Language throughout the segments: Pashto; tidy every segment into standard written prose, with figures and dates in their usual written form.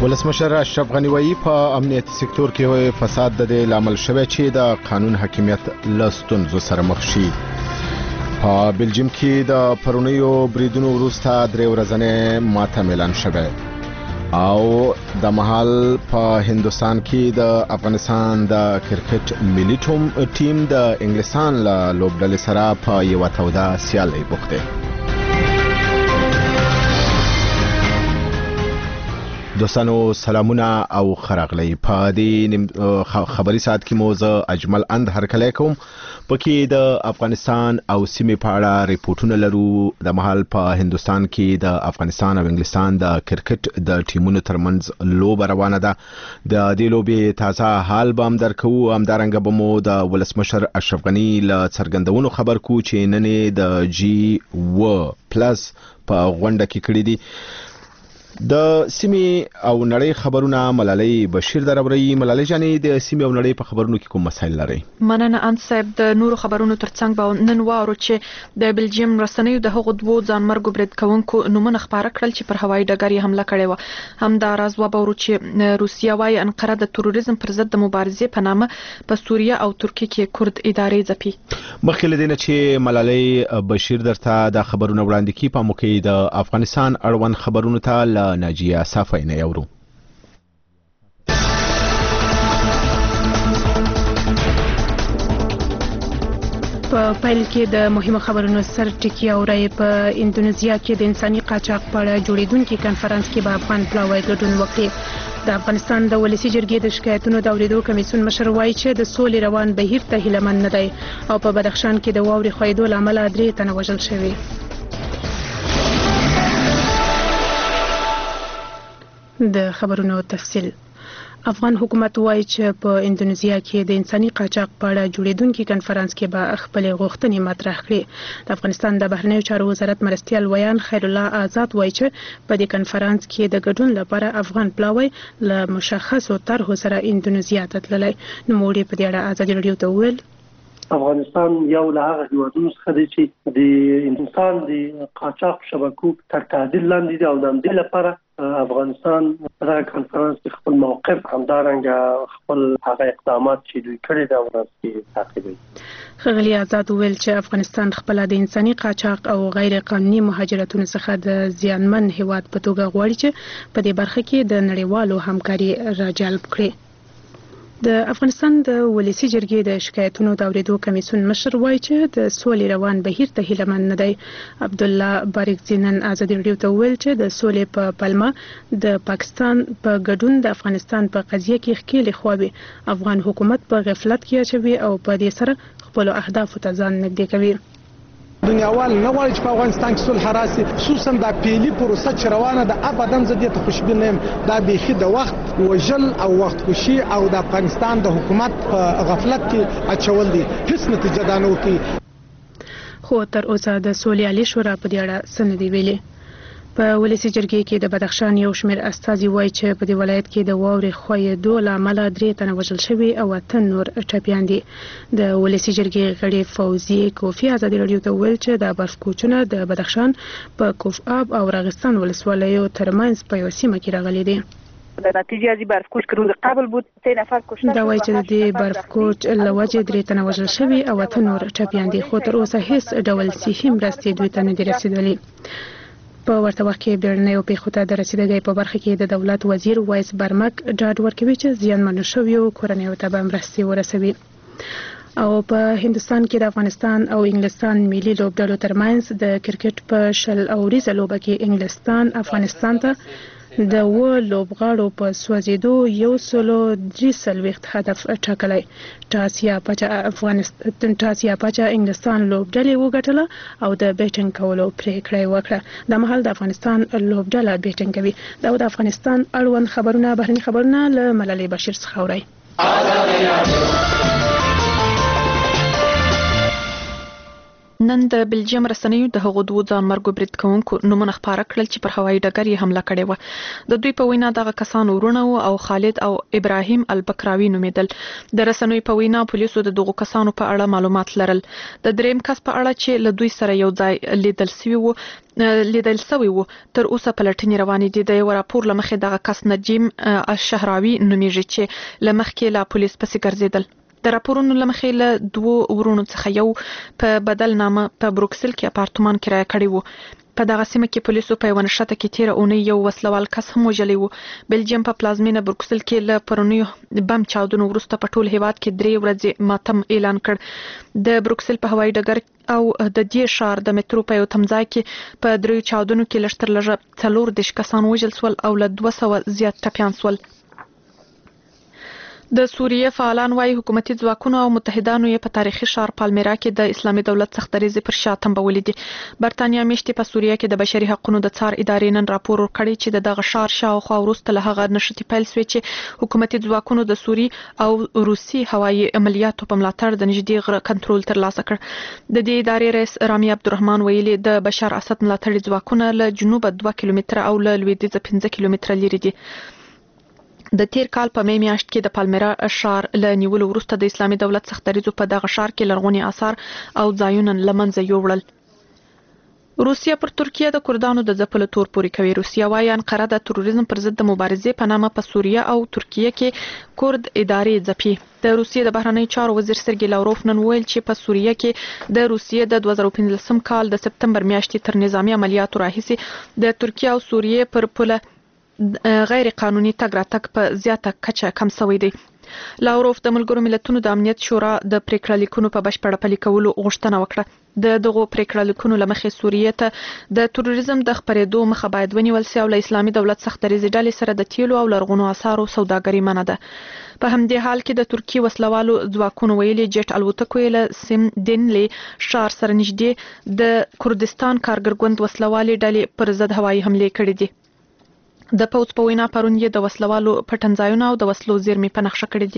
ولسمشر اشرف غنی وایي په امنیتي سکتور کې فساد د لامل شوی چې د قانون حاکمیت له ستونزو سره مخ شي. په بلجیم کې د پرونیو بریدونو وروسته 3 ورځې ماته اعلان شوه او د محل په هندستان کې د افغانستان د کرکټ ملي ټیم د انګلستان له لوبډلې سره په یو توده سیالي بوخته. دوستانو سلامونه او خراغلی په دې خبري ساعت کې موزه اجمل اند هرکلی کوم پکې د افغانستان او سیمې په اړه ریپورتونه لرو. د محل په هندستان کې د افغانستان او انګلستان د کرکټ د ټیمونو ترمنځ لوبه روانه ده. د دې لوبې تازه حال به هم درکو. همدارنګه به مو د ولسمشر اشرف غنی له څرګندونو خبر کو چې نن د G+ په غونډه کې کړی دي. د سیمې او نړۍ خبرونه ملالۍ بشیر دروري. ملالۍ جانې د سیمې او نړۍ په خبرونو کې کوم مسایل لري؟ مننه ان صاحب. د نورو خبرونو ترڅنګ به نن وارو چې د بلجیم رسنیو د هغو دوو ځانمرګو برید کوونکو نومونه خبره کړل چې پر هوایي ډګر یې حمله کړې و. هم دا راز وبورو چې روسیه وايي انقره د تروریزم پر ضد د مبارزې په نامه په سوریه او ترکیه کې کورد ادارې ځپي. مخکې له دې نه چې ملالۍ بشیر درته د خبرونو وړاندې کړي، په موقع د افغانستان اړوند خبرونو ته ناجیه صافی نه یورو. په پیل کې د مهمو خبرونو سر ټکی اوري. په اندونیزیا کې د انساني قاچاق په اړه جوړیدونکي کنفرانس کې به افغان پلاوی ګډون وکړي. د افغانستان د ولسی جرګې د شکایتونو د اوریدو کمیسیون مشر وایي چې د سولې روان بهیر ته هیلهمند نه دی او په بدخشان کې د واورې ښویېدو له امله 3 تنه وژل شوي. د خبرونو تفصیل. افغان حکومت وایي چې په اندونیزیا کې د انساني قاچاق په اړه جوړیدونکي کنفرانس کې به خپل غوښتنې مطرح کړي. د افغانستان د بهرنیو چارو وزارت مرستیال ویان خیر الله آزاد وایي چې په دې کنفرانس کې د ګډون لپاره افغان پلاوی له مشخصو طرحو سره اندونیزیا ته تللی. نوموړي په دې اړه ازادي راډیو ته وویل افغانستان یو له هغه هیوادونو څخه دی چې د انسان د قاچاق شبکو تر تعدیل لاندې دی او د همدې لپاره افغانستان په دغه کنفرانس کې خپل موقف همدارنګه خپل هغه اقدامات چې دوی کړي دي ورسره تعقیبوي. ښاغلي آزاد وویل چې افغانستان خپل د انساني قاچاق او غیر قانوني مهاجرتونو څخه د زیانمن هیواد په توګه غواړي چې په دې برخه کې د نړیوالو همکاري راجلب کړي. د افغانستان د ولسی جرګې د شکایتونو د اوریدو کمیسیون مشر وایي چې د سولې روان بهیر ته هیلهمند نه دی. عبدالله بارکزي نن ازادي راډیو ته وویل چې د سولې په پلمه د پاکستان په ګډون د افغانستان په قضیه کې ښکېلې خواوې افغان حکومت په غفلت کې اچوي او په دې سره خپلو اهدافو ته ځان نږدې کوي. دنیاوال نه غواړي چې په افغانستان کې صلح راسي، خصوصا دا پیلي پروسه چې روانه ده. ابدا زه دې ته خوشبین نه یم. دا بیخي د وخت وژل او وخت کشي او د افغانستان د حکومت په غفلت کې اچول دي. هیڅ نتیجه دا نه ورکوي. خو تر اوسه د سولې عالي شورا په دې اړه څه نه دي ویلي. په ولسی جرګې کې د بدخشان یو شمېر استازي وایي چې په دې ولایت کې د واورې ښویېدو له امله 3 تنه وژل شوي او 8 نور ټپیان دي. د ولسی جرګې غړي فوزیه کوفی ازادي راډیو ته ویل چې د برف کوچونه د بدخشان په کوف آب او راغستان ولسوالیو ترمنځ په یو سیمه کې راغلي دي. در نتیجه از برف کوچ که روز قبل بود 3 نفر کشته شد. دا وایي چې د برف کوچ له وجې 3 تنه وژل شوي او 8 نور ټپیان دي، خو تر اوسه هیڅ ډول صحي مرستې دوی ته نه دي رسیدلي. په ورته وخت کې بیړنیو پیښو ته د رسیدګۍ په برخه کې د دولت وزیر وایس برمک ډاډ ورکوي چې زیانمنو شویو کورنیو ته به مرستې ورسوي. او په هندستان کې د افغانستان او انګلستان ملي لوبډلو ترمنځ د کرکټ په 20 اوریزه لوبه کې انګلستان افغانستان ته د لوبغاړو په سوځېدو 143 هدف ټاکلی. ټاس یا پاچا انګلستان لوبډلې وګټله او د بیټینګ کولو پریکړه وکړه. د مهال د افغانستان لوبډله بیټینګ کوي. دا د افغانستان اړوند خبرونه بهرني خبرونه له ملالۍ بشیر څخه اورئ. نن د بلجیم رسنیو د هغو دوه ځانمرګو برید کوونکو نومونه خپاره کړل چې پر هوایي ډګر یې حمله کړې و. د دوی په وینا دغه کسان ورونه او خالد او ابراهیم البکراوي نومیدل. د رسنیو په وینا پولیسو د دغو کسانو په اړه معلومات لرل. د دریم کس په اړه چې له دوی سره یو ځای لیدل سوی وو تر اوسه پلټنې روانې دي. د یو راپور لمخې دغه کس نجیم الشهراوي نومیږي چې لمخکې لا پولیس پسې ګرځیدل. د راپورونو لمخې له دوه ورونو څخه یو په بدل نامه په بروکسل کې اپارتمان کرایه کړی وو. په دغه سیمه کې پولیسو په یو نشته کې تیر اونۍ یو وسلوال کس هم وژلی وو. بلجیم په پلازمینه بروکسل کې له پرونیو بم چاودنو وروسته په ټول هیواد کې 3 ورځې ماتم اعلان کړ. د بروکسل په هوایي ډګر او د دې شهر د مترو په یو تمځای کې په 3 چاودنو کې لشتر لږه 14 کسان وژل سول او له 200 زیات ټپیان سول. د سوریه فعالان وايي حکومتي ځواکونو او متحدانو یې په تاریخي ښار پالمیرا کې د اسلامي دولت سختریزې پر شا تنبولې دي. برتانیا میشتې په سوریه کې د بشري حقوقو د څار ادارې نن راپور ورکړی چې د دغه ښار شاوخوا وروسته له هغه نشټې پیل شوې چې حکومتي ځواکونو د سوري او روسي هوایي عملیاتو په ملاتړ د نږدې غره کنټرول ترلاسه کړ. د دې ادارې رئیس رامي عبدالرحمن ویلي د بشار اسد ملاتړي ځواکونه له جنوبه 2 کیلومتره او له لویدیځه 15 کیلومتره لري دي. د تیر کال په می میاشت کې د پالمیرا ښار له نیولو وروسته د اسلامي دولت سختریزو په دغه ښار کې لرغوني آثار او ځایونه لمنځه یوړل. روسیا پر ترکیه د کردانو د ځپلو تور پورې کوي. روسیا وايي انقره د تروریزم پر ضد د مبارزې په نامه په سوریه او ترکیه کې کرد ادارې ځپي. د روسیې د بهرنیو چارو وزیر سرګی لاوروف نن ویل چې په سوریه کې د روسیې د 2015 کال د سپتمبر میاشتې تر نظامی عملیاتو راهیسې د ترکیه او سوریې پر پوله غیر قانوني تګ راتګ په زیاته کچه کم شوی دی. لاوروف د ملګرو ملتونو د امنیت شورا د پریکړه لیکونو په بشپړه پلي کولو غوښتنه وکړه. د دغو پریکړه لیکونو لمخې سوریې ته د تروریزم د خپرېدو مخه باید ونیول شي او له اسلامي دولت سختریزې ډلې سره د تیلو او لرغونو آثارو سوداګري منع ده. په همدې حال کې د ترکیې وسلوالو ځواکونو ویلي جټ الوتکو له سیم دینلی ښار سره نږدې د کردستان کارګر ګوند وسلوالې ډلې پر ضد هوایي حملې کړې دي. د پوځ په وینا پرون یې د وسلوالو پټنځایونه او د وسلو زیرمې په نقشه کړې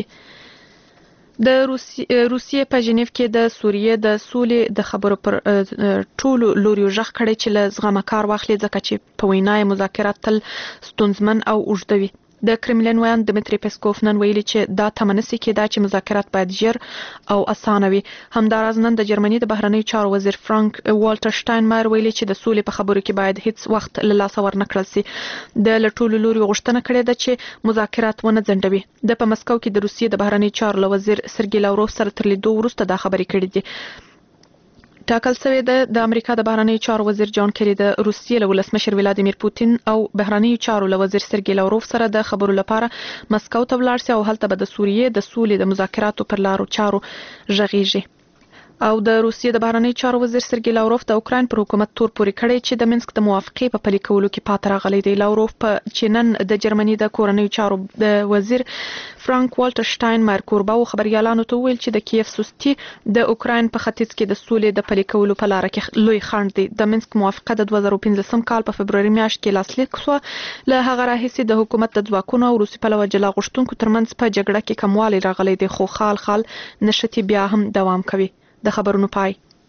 دي. د روسیې په ژنیف کې د سوریې د سولې د خبرو پر ټولو لوريو ژغ کړي چې له زغمه کار واخلي ځکه چې په وینا مذاکرات تل ستونزمن او اوږدوي. د کرملین ویان دمیتری پیسکوف نن ویلي چې دا تمنسي کېدا چې مذاکرات باید ژر او اسانه وي. همداراز نن د جرمني د بهرنیو چارو وزیر فرانک والټر شټاینمایر ویلي چې د سولې په خبرو کې باید هیڅ وخت له لاسه ورنکړل شي. د لټولو لوري غوښتنه کړې ده چې مذاکرات ونه ځنډوي. د په مسکو کې د روسیې د بهرنیو چارو وزیر سرګی لاوروف سره تر لیدو وروسته دا خبرې کړې دي. ټاکل شوی د امریکا د بهرنیو چارو وزیر جان کری د روسیې له ولسمشر ولادیمیر پوتین او بهرنیو چارو له وزیر سرګی لاوروف سره د خبرو لپاره مسکو ته ولاړ شي او هلته به د سوریې د سولې د مذاکراتو پر لارو چارو ژغېږي. او د روسیې د بهرنیو چارو وزیر سرګی لاوروف د اوکراین پر حکومت تور پورې کړی چې د منسک د موافقې په پلي کولو کې پاتې راغلی دی. لاوروف په چینن د جرمني د کورنیو چارو د وزیر فرانک والټر شټاینمایر کوربه او خبريالانو ته ویل چې د کیف سستی د اوکراین په ختیځ کې د سولې د پلي کولو په لار کې لوی خنډ دی. د منسک موافقه د 2015 کال په فبرवरी میاشت کې لاسلیک شو. له هغه راهیسې د حکومت د ځواکونو او روسي پلوه جلا غوښتونکو ترمنځ په جګړه کې کموالی راغلی دی خو خال نشتی بیا هم دوام کوي. د خبرونو پای.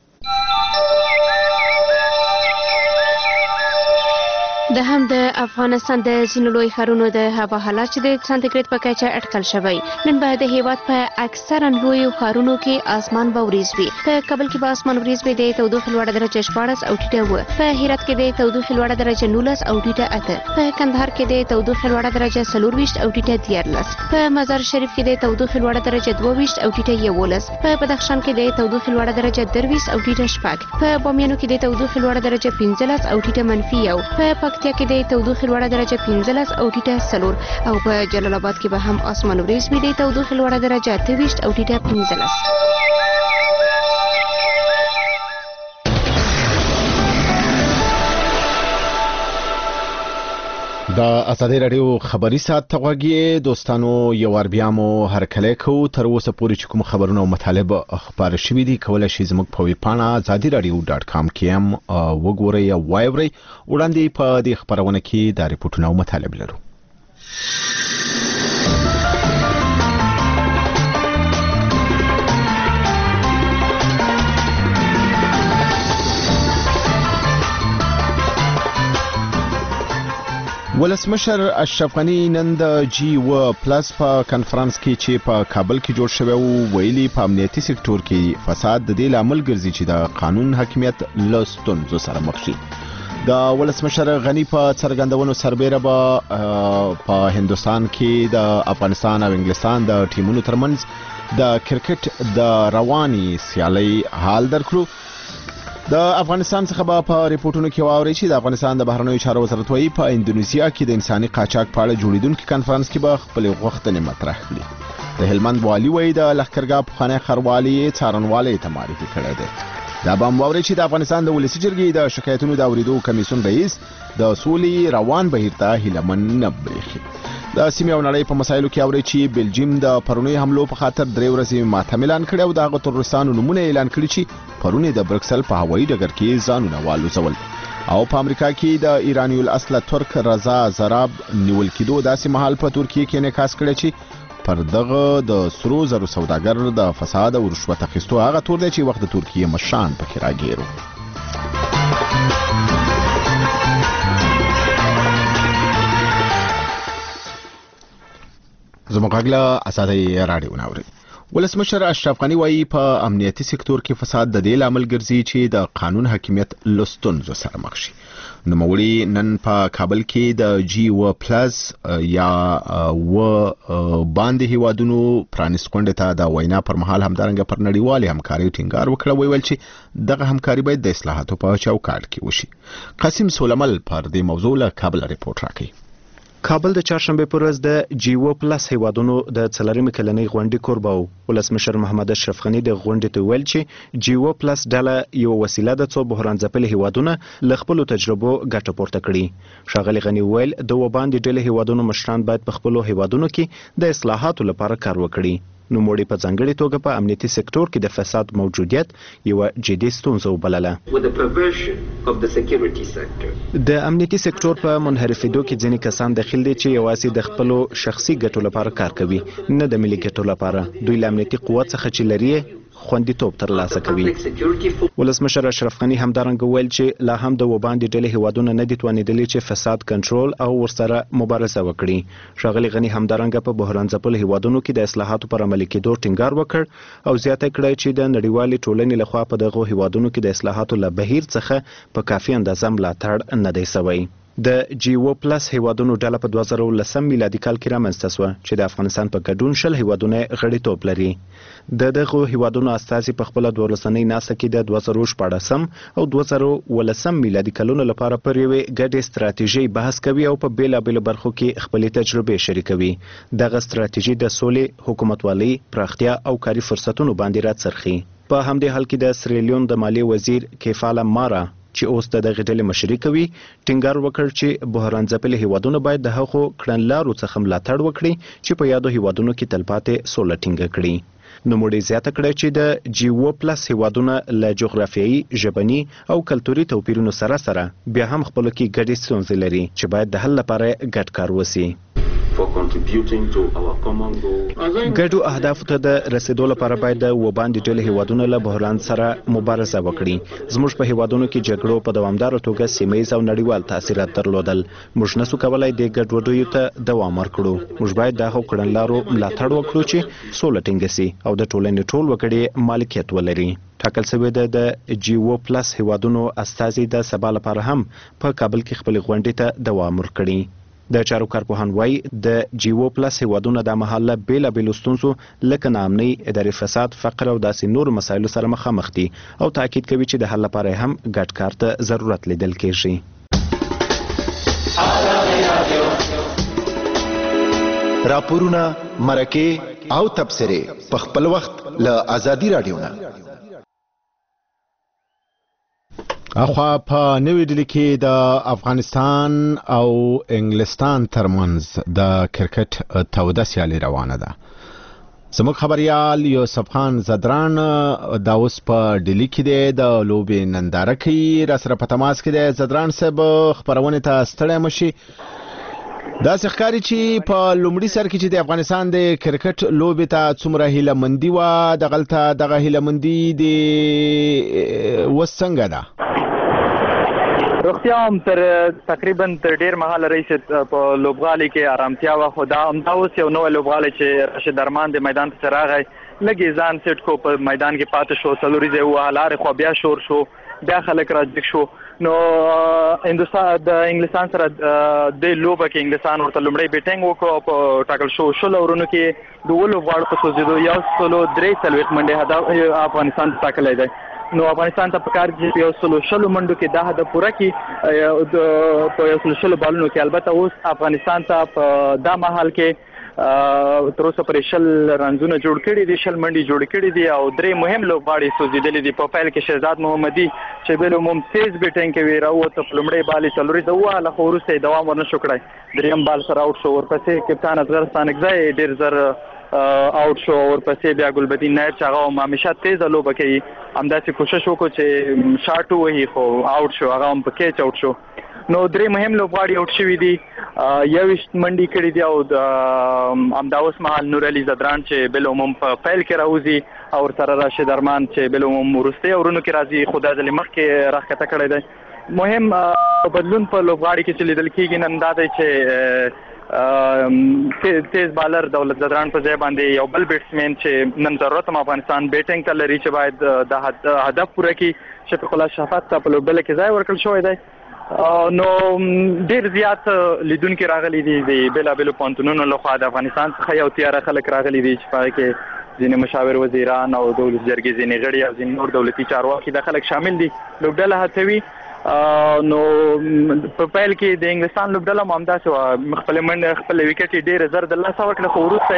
د هم د افغانستان د ځینو لوی ښارونو د هوا حالات چې د سانتیګریډ په کچه اټکل شوی. نن به د هیواد په اکثرا لویو ښارونو کې اسمان به وریځ وي. په کابل کې به اسمان وریځ وي. د تودوخې لوړه درجه 14 او ټیټه وه. په هرات کې د تودوخې لوړه درجه 19 او ټیټه 8. په کندهار کې د تودوخې لوړه درجه 24 او ټیټه 13. په مزار شریف کې د تودوخې لوړه درجه 22 او ټیټه 11. په بدخشان کې د تودوخې لوړه درجه 23 او ټیټه 6. په بامیانو کې د تودوخې لوړه درجه 15 او ټیټه -1. په پکتیا کې د تودوخې لوړه درجه 15 او ټیټه 4. او په جلال آباد کې به هم اسمان وریځ وي. د تودوخې لوړه درجه 23 او ټیټه 15. د ازادي رادیو خبري ساعت تغوږی دوستانو یو ور بیا مو هرکلی کو تر اوسه پورې چې کوم خبرونه او مطالب خبر شوي دي کولای شئ زموږ په ویب پاڼه azadiradio.com کې هم وګورئ او وایورئ. وړاندې په دې خبرونه کې د ریپورتونو او مطالب لرو. ولسمشر اشرف غنی نن د جی و پلس په کانفرنس کې چې په کابل کې جوړ شوی و ویلي په امنیتي سکتور کې فساد د دې لامل ګرځي چې د قانون حاکمیت له ستونزو سره مخ شي. د ولسمشر غنی په څرګندونو سربېره به په هندستان کې د افغانستان او انګلستان د ټیمونو ترمنځ د کرکټ د رواني سیالي حال درکړو. د افغانستان څخه په ریپورتونو کې واوري چې د افغانستان د بهرنیو چارو وزارت وايي په اندونیزیا کې د انساني قاچاق په اړه جوړیدونکو کانفرنس کې به خپل غوښتنې مطرح کړي. د هلمند والي وايي د لښکرګاه پخوانی ښاروالي څارنوالۍ ته معرفي کړی دی. دا به هم واوري چې د افغانستان د ولسي جرګې د شکایتونو د اوریدو کمیسیون رئیس د سولې روان بهیر ته هیلمن نه برېښي. د سیمې او نړۍ په مسایلو کې اوري چې بلجیم د پرونی حملو په خاطر 3 ورځې ماتم اعلان کړی او د تروریستانو نمونه اعلان کړي چې پرونی د برکسل په هوایي ډګر کې ځانونه والوزول. او په امریکا کې د ایرانی الاصل ترک رضا زراب نیول کېدو داسې مهال په ترکیه کې انعکاس کړی چې پر دغه د سرو زرو سوداګر د فساد او رشوت اخیستو هغه تور دی چې وخت د ترکیه مشان پکې راګیرو. زموږه اساسي رادیو ناوري. ولسمشر اشرف غنی وايي په امنیتي سکتور کې فساد د دې لامل ګرځي چې د قانون حاکمیت لستونزو سره مخ شي. نوموړي نن په کابل کې د جی و پلس یا و باندې هیوادونو پرانیست غونډې ته د وینا پر مهال همدارنګه پر نړیوالې همکارۍ ټینګار وکړ. ویل چې دغه همکاري باید د اصلاحاتو په چوکاټ کې وشي. قاسم سولمل پر دې موضوع له کابل ریپورت راکړي. کابل د چهارشنبه پر ورځ د جی و پلس هیوادونو د څلورمې کلنۍ غونډې کوربه و. ولسمشر محمد اشرف غنی د غونډې ته ویل چې جی و پلس ډله یو وسیله ده څو بحران ځپلي هیوادونه له خپلو تجربو ګټه پورته کړي. ښاغلي غنی ویل د وباندې ډلې هیوادونو مشران باید په خپلو هیوادونو کې د اصلاحاتو لپاره کار وکړي. نوموړي په ځانګړي توګه په امنیتي سکتور کې د فساد موجودیت یو جدي ستونزه وبلله. د امنیتي سکتور په منحرفېدو کې ځینې کسان داخل دي چې یوازې د خپلو شخصي ګټو لپاره کار کوي نه د ملي ګټو لپاره. دوی له امنیتي قوت څخه چې لري خوندیتوب ترلاسه کوي. ولسمشر اشرف غنی همدارنګه ویل چې لا هم د وباندې ډلې هیوادونه نه دي توانېدلي چې فساد کنټرول او ورسره مبارزه وکړي. ښاغلي غنی همدارنګه په بحران ځپلو هیوادونو کې د اصلاحاتو پر عملي کېدو ټینګار وکړ او زیاته کړه چې د نړیوالې ټولنې لخوا په دغه هیوادونو کې د اصلاحاتو له بهیر څخه په کافي اندازه ملاتړ نه دی شوی. د جی و پلس هیوادونو ډله په 2010 میلادي کال کې رامنځته شوه چې د افغانستان په ګډون 10 هیوادونه غړیتوب لري. د دغه هیوادونو استازي په خپل 12 ناسه کې د 2014 او 2018 میلادي کلونو لپاره پر یوې ګډې ستراتیژي بحث کوي او په بیلابېلو برخو کې خپل تجربې شریکوي. دغه ستراتیژي د سولې، حکومتوالۍ، پراختیا او کاري فرصتونو باندې راڅرخي. په همدې حال کې د سریلیون د مالیې وزیر کیفاله مارا چې اوس د دغه ډلې مشري کوي ټینګار وکړ چې بحران ځپلي هیوادونه باید د هغو کړنلارو څخه ملاتړ وکړي چې په یادو هیوادونو کې تلپاتې سوله ټینګه کړي. نوموړي زیاته کړه چې د جی و پلس هیوادونه له جغرافیایي، ژبني او کلتوري توپیرونو سره سره بیا هم خپلو کې ګډې ستونزې لري چې باید د حل لپاره ګډ کار وشي. ګډو اهدافو ته د رسیدو لپاره باید د وباندې ډلې هیوادونه له بحران سره مبارزه وکړي. زموږ په هیوادونو کې جګړو په دوامداره توګه سیمه ییز او نړیوال تاثیرات درلودل. موږ نسو کولای د ګډوډیو ته دوام ورکړو. موږ باید د هغو کړنلارو ملاتړ وکړو چې سوله ټینګه سي او د ټولنې ټول وګړي مالکیت ولري. ټاکل شوی د جی و پلس هیوادونو استازي د سبا لپاره هم په کابل کې خپل غونډې ته دوام ورکړي. د چارو کارپوهان وايي د جی و پلس هیوادونه د محله بیلابېلو ستونزو لکه ناامنۍ، اداري فساد، فقر او داسې نورو مسایلو سره مخامخ دي او تاکید کوي چې د حل لپاره هم ګډ کار ته ضرورت لیدل کېږي. راپورونه، مرکې او تبصرې په خپل وخت له ازادي رادیو نه. اخوا په نوې ډلې کې د افغانستان او انګلستان ترمنځ د کرکټ توده سیالي روانه ده. زموږ خبريال یوسف خان زدران دا اوس په ډلې کې دی د لوبې ننداره کوي. را سره په تماس کې دی. زدران صاحب خبرونه ته ستړی مشي. دا ښکاري چې په لومړي سر کې چې د افغانستان د کرکټ لوبې ته څومره هیلهمندي وه دغه هیلهمندي د وس څنګه ده؟ روغتیا هم تر تقریبا تر ډیر مهاله رئیس په لوبغالي کې آرامتیا و خو دا اوس یو نوی لوبغالی چې راشد درمان د میدان ته راغی لږ ځان سیټ کو په میدان کې پاتې شو څلوريزه وهلار خو بیا شور شو بیا خلک راځي شو نو هندوستان د انګلستان سره د لوبه کې انګلستان ورته لومړی بیټینګ وکړو په ټاکل شو شل اورونو کې د ولو غواړ په سوزیدو یو سلو درې څلوېښت منډې هدف افغانستان ته ټاکلی دی نو افغانستان ته پکار دي یو سلو شلو منډو کې دا هدف پوره کړي په یو سلو شلو بالونو کې البته اوس افغانستان ته په دا مهال کې تر اوسه پرې شل رنزونه جوړ کړي دي شل منډي جوړ کړي دي او درې مهم لوبغاړي سوزیدلي دي په پیل کې شهزاد محمدي چې بل ممتاز بیټینګ کوي راوته په لومړی بال څلوري دوه له خورسته دوام ورنه شو کړای دریم بال سره اوټ شو ورپسې کپتان اصغر ستانکزی ډیر زر اوټ شو ورپسې بیا ګلبدین نایر چې هغه همیشه تیز لوبه کوي همداسې کوشش وکړو چې شاټ وهي خو اوټ شو هغه هم په کیچ اوټ شو نو درې مهم لوبغاړي اوټ شوي دي یویشت منډي کړي دي او همدا اوس مهال نور علي زدران چې بل عموم په پیل کې راوځي او سره راشد درمان چې بل عموم ورسته اورونو کې راځي خو دا ځلې مخکې راخته کړی دی مهم بدلون په لوبغاړي کې چې لیدل کېږي نن دا دی چې تیز بالر دولت زدران په ځای باندې یو بل بیټسمین چې نن ضرورت هم افغانستان بیټینګ ته لري چې باید د هدف پوره کړي شفیق الله شفاعت ته په لوبډله کې ځای ورکړل شوی دی نو ډیر زیات لیدونکو راغلي دي د بېلابېلو پوهنتونونو لخوا د افغانستان څخه یو تیاره خلک راغلي دي چې په هغې کې ځینې مشاور وزیران او دولت جرګې ځینې غړي او ځینې نور دولتي چارواکي دا خلک شامل دي لوبډله هڅوي نو په پیل کې د انګلستان لوبډله هم همداسې وه خپلې منډې خپلې ویکټ یې ډېرې زر د لاسه ورکړه خو وروسته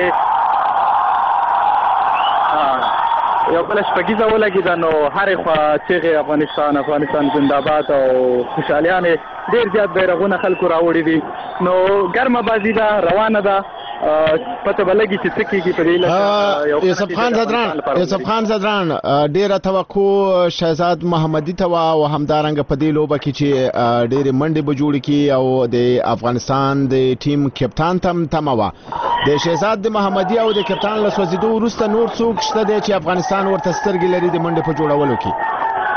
یو بل شپږیزه ولګېده نو هرې خوا چیغې افغانستان زنده‌باد او خوشحالیانې ډېر زیات بیرغونه خلکو راوړي دي نو ګرمه بازي ده روانه ده پته به لګي چې څه کېږي په دې یوسف خان زدران ډېره توقع شهزاد محمدي ته وه او همدارنګه په دې لوبه کې چې ډېرې منډې به جوړې کړي او د افغانستان د ټیم کپتان ته هم تمه وه د شهزاد محمدي او د کپتان له سوځېدو وروسته نور څوک شته دی چې افغانستان ورته سترګې لري د منډې په جوړولو کې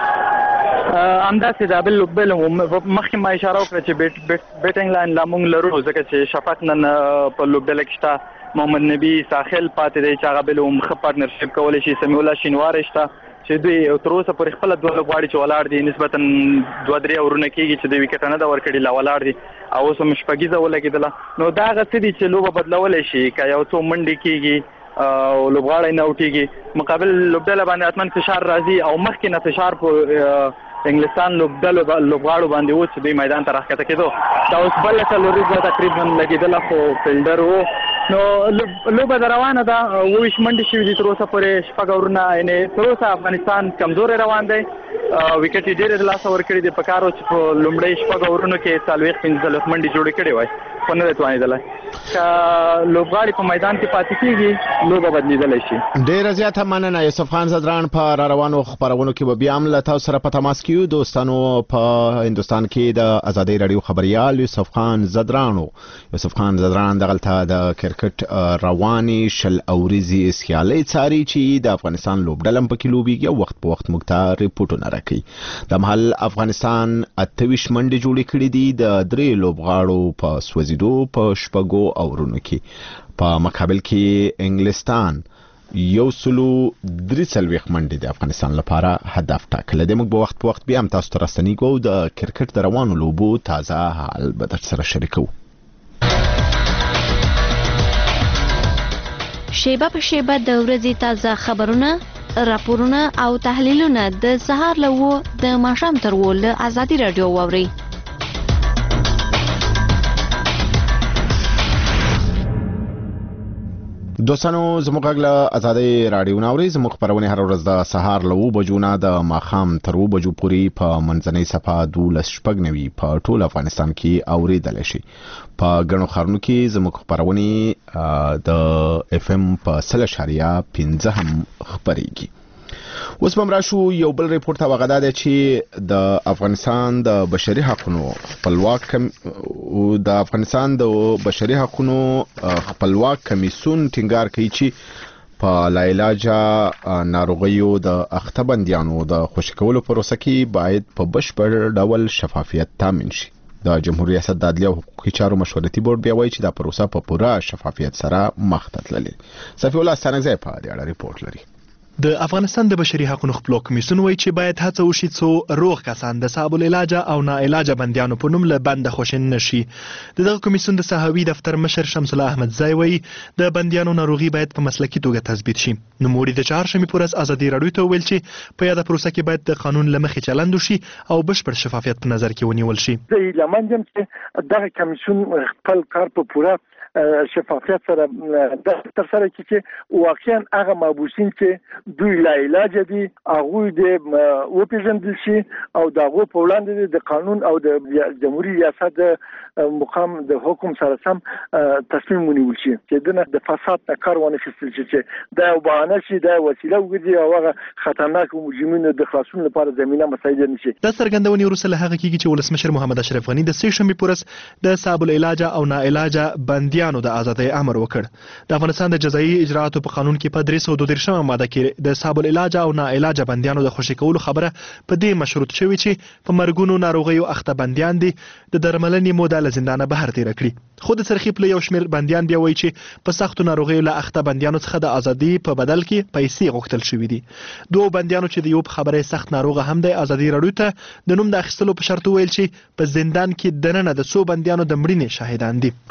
همداسې دا بل مخکې ما اشاره وکړه چې بیټینګ لاین لا موږ لرو ځکه چې شفاق نن په لوبډله کې شته محمد نبي ساحل پاتې دی چې هغه بل هم ښه پارټنرشپ کولی شي سمیع الله شینواری شته چې دوی تر اوسه پورې خپله دوه لوبغاړي چې ولاړ دي نسبتا دوه درې اورونه کېږي چې د ویکټه نه ده ورکړې لا ولاړ دي او اوس هم شپږیزه ولګېدله نو دا هغه څه دي چې لوبه بدلولی شي که یو څو منډې کېږي او لوبغاړی نه اوټېږي مقابل لوبډله باندې حتما فشار راځي او مخکې نه فشار په انګلستان لوبغاړو باندې و چې دوی میدان ته راښکته کېدو دا اوس بله څلوريزه تقریبا لګېدله خو فیلډر و نو لوبه د روانه ده 22 منډې شوي دي تر اوسه پورې شپږ اورونه یعنې تر اوسه افغانستان کمزوری روان دی ویکټ یې ډېرې د لاسه ورکړي دي په کار و چې په لومړۍ شپږ اورونو کې 40-45 منډې جوړې کړې وای خو نه دی توانېدلی که لوبغاړي په میدان کې پاتې کېږي لوبه بدلېدلی شي ډېره زیاته مننه یوسف خان زدران په را روانو خپرونو کې به بیا هم له تاسو سره په تماس کیو دوستانو په هندوستان کې د ازادۍ راډیو خبریال یوسف خان زدران دغلته د کرکټ رواني شل اوريزي سیالۍ څاري چې د افغانستان لوبډله پکې لوبېږي او وخت په وخت موږ ته ریپورټونه راکوي د محل افغانستان 28 منډې جوړې کړې دي د درې لوبغاړو په سوځېدو په شپږو اورونو کې په مقابل کې انګلستان یو سلو درې څلوېښت منډې د افغانستان لپاره هدف ټاکلی دی موږ به وخت په وخت بیا هم تاسو ته راستنیږو د کرکټ د روانو لوبو تازه حال به در سره شریکو شیبه په شیبه د ورځې تازه خبرونه راپورونه او تحلیلونه د سهار له 9 د ماښام تر 10 له ازادي راډیو واورئ دوستانو زموږ غږ له ازادۍ راډیو ناوري زموږ خپرونې هر ورځ د سهار له 9 بجو نه د ماښام تر 2 بجو پورې په منځنۍ صفحه 12 په ټول افغانستان کې اوریدل شي په ګڼو ښارونو کې زموږ خپرونې د اف ام په 0.15 هم خپرېږي اوس هم راشو یو بل ریپورت هغه دا دی چې د افغانستان د بشري حقوقو خپلواک کمیسیون ټینګار کوي چې په لاعلاجه ناروغیو د اخته بندیانو د خوشي کولو پروسه کې باید په بشپړ ډول شفافیت تامین شي. د جمهوریت ریاست د عدلیه او حقوقي چارو مشورتي بورډ بیا وایي چې دا پروسه په پوره شفافیت سره مخ ته تللې. صفي الله ستانګزی په دې اړه ریپورت لري. د افغانستان د بشري حقوقو خپلو کمیسیون وایي چې باید هڅه وشي څو روغ کسان د صعب العلاجه او ناعلاجه بندیانو په نوم له بنده خوشین نشي. دغه کمیسیون د صحوي دفتر مشر شمس الله احمد زای وایي د بندیانو ناروغي باید په مسلکي توګه تثبیت شي. نوموړي د چهارشنبې پر ورځ ازادي راډیو ته ویل چې په یاده پروسه کې باید د قانون له مخې چلند وشي او بشپړ شفافیت په نظر کې ونیول شي. زه لمن یم چې دغه کمیسیون خپل کار په پوره شفافیت سره تر سره چې واقعا هغه مابوسین چې دوی لا علاج دي هغه د او پیژندل شي او دغه په وړاندې د قانون او د جمهوریت ریاست مقام د حکم سره سم تصمیم ونیول شي چې د فساد کار ونه خستل شي چې دا بهانه شي دا وسیله وګرځي او هغه خطرناک مجرمینو د خلاصون لپاره زمينه مساعد نشي. د سرګندونې وروسته له هغه کېږي چې ولسمشر محمد اشرف غنی د سې شنبې پر ورځ د صعب العلاجه او ناعلاجه بندیانو د آزادۍ امر وکړ. د افغانستان د جزایي اجراءاتو په قانون کې په 332 ماده کې د صعب العلاجه او ناعلاجه بندیانو د خوشي کولو خبره په دې مشروط شوی چې په مرګونو ناروغیو اخته بندیان دي د درملنې موده له زندانه بهر تیر کړي. خو د سرخی په یو شمېر بندیان بیا وایي چې په سختو ناروغیو له اخته بندیانو څخه د ازادي په بدل کې پیسې غوښتل شوې دي. دوه بندیانو چې د یو خبره سخت ناروغه هم د ازادي راډیو ته د نوم د اخیستلو په شرط ویل چې په زندان کې دننه د څو بندیانو د مړینې شاهدان دي.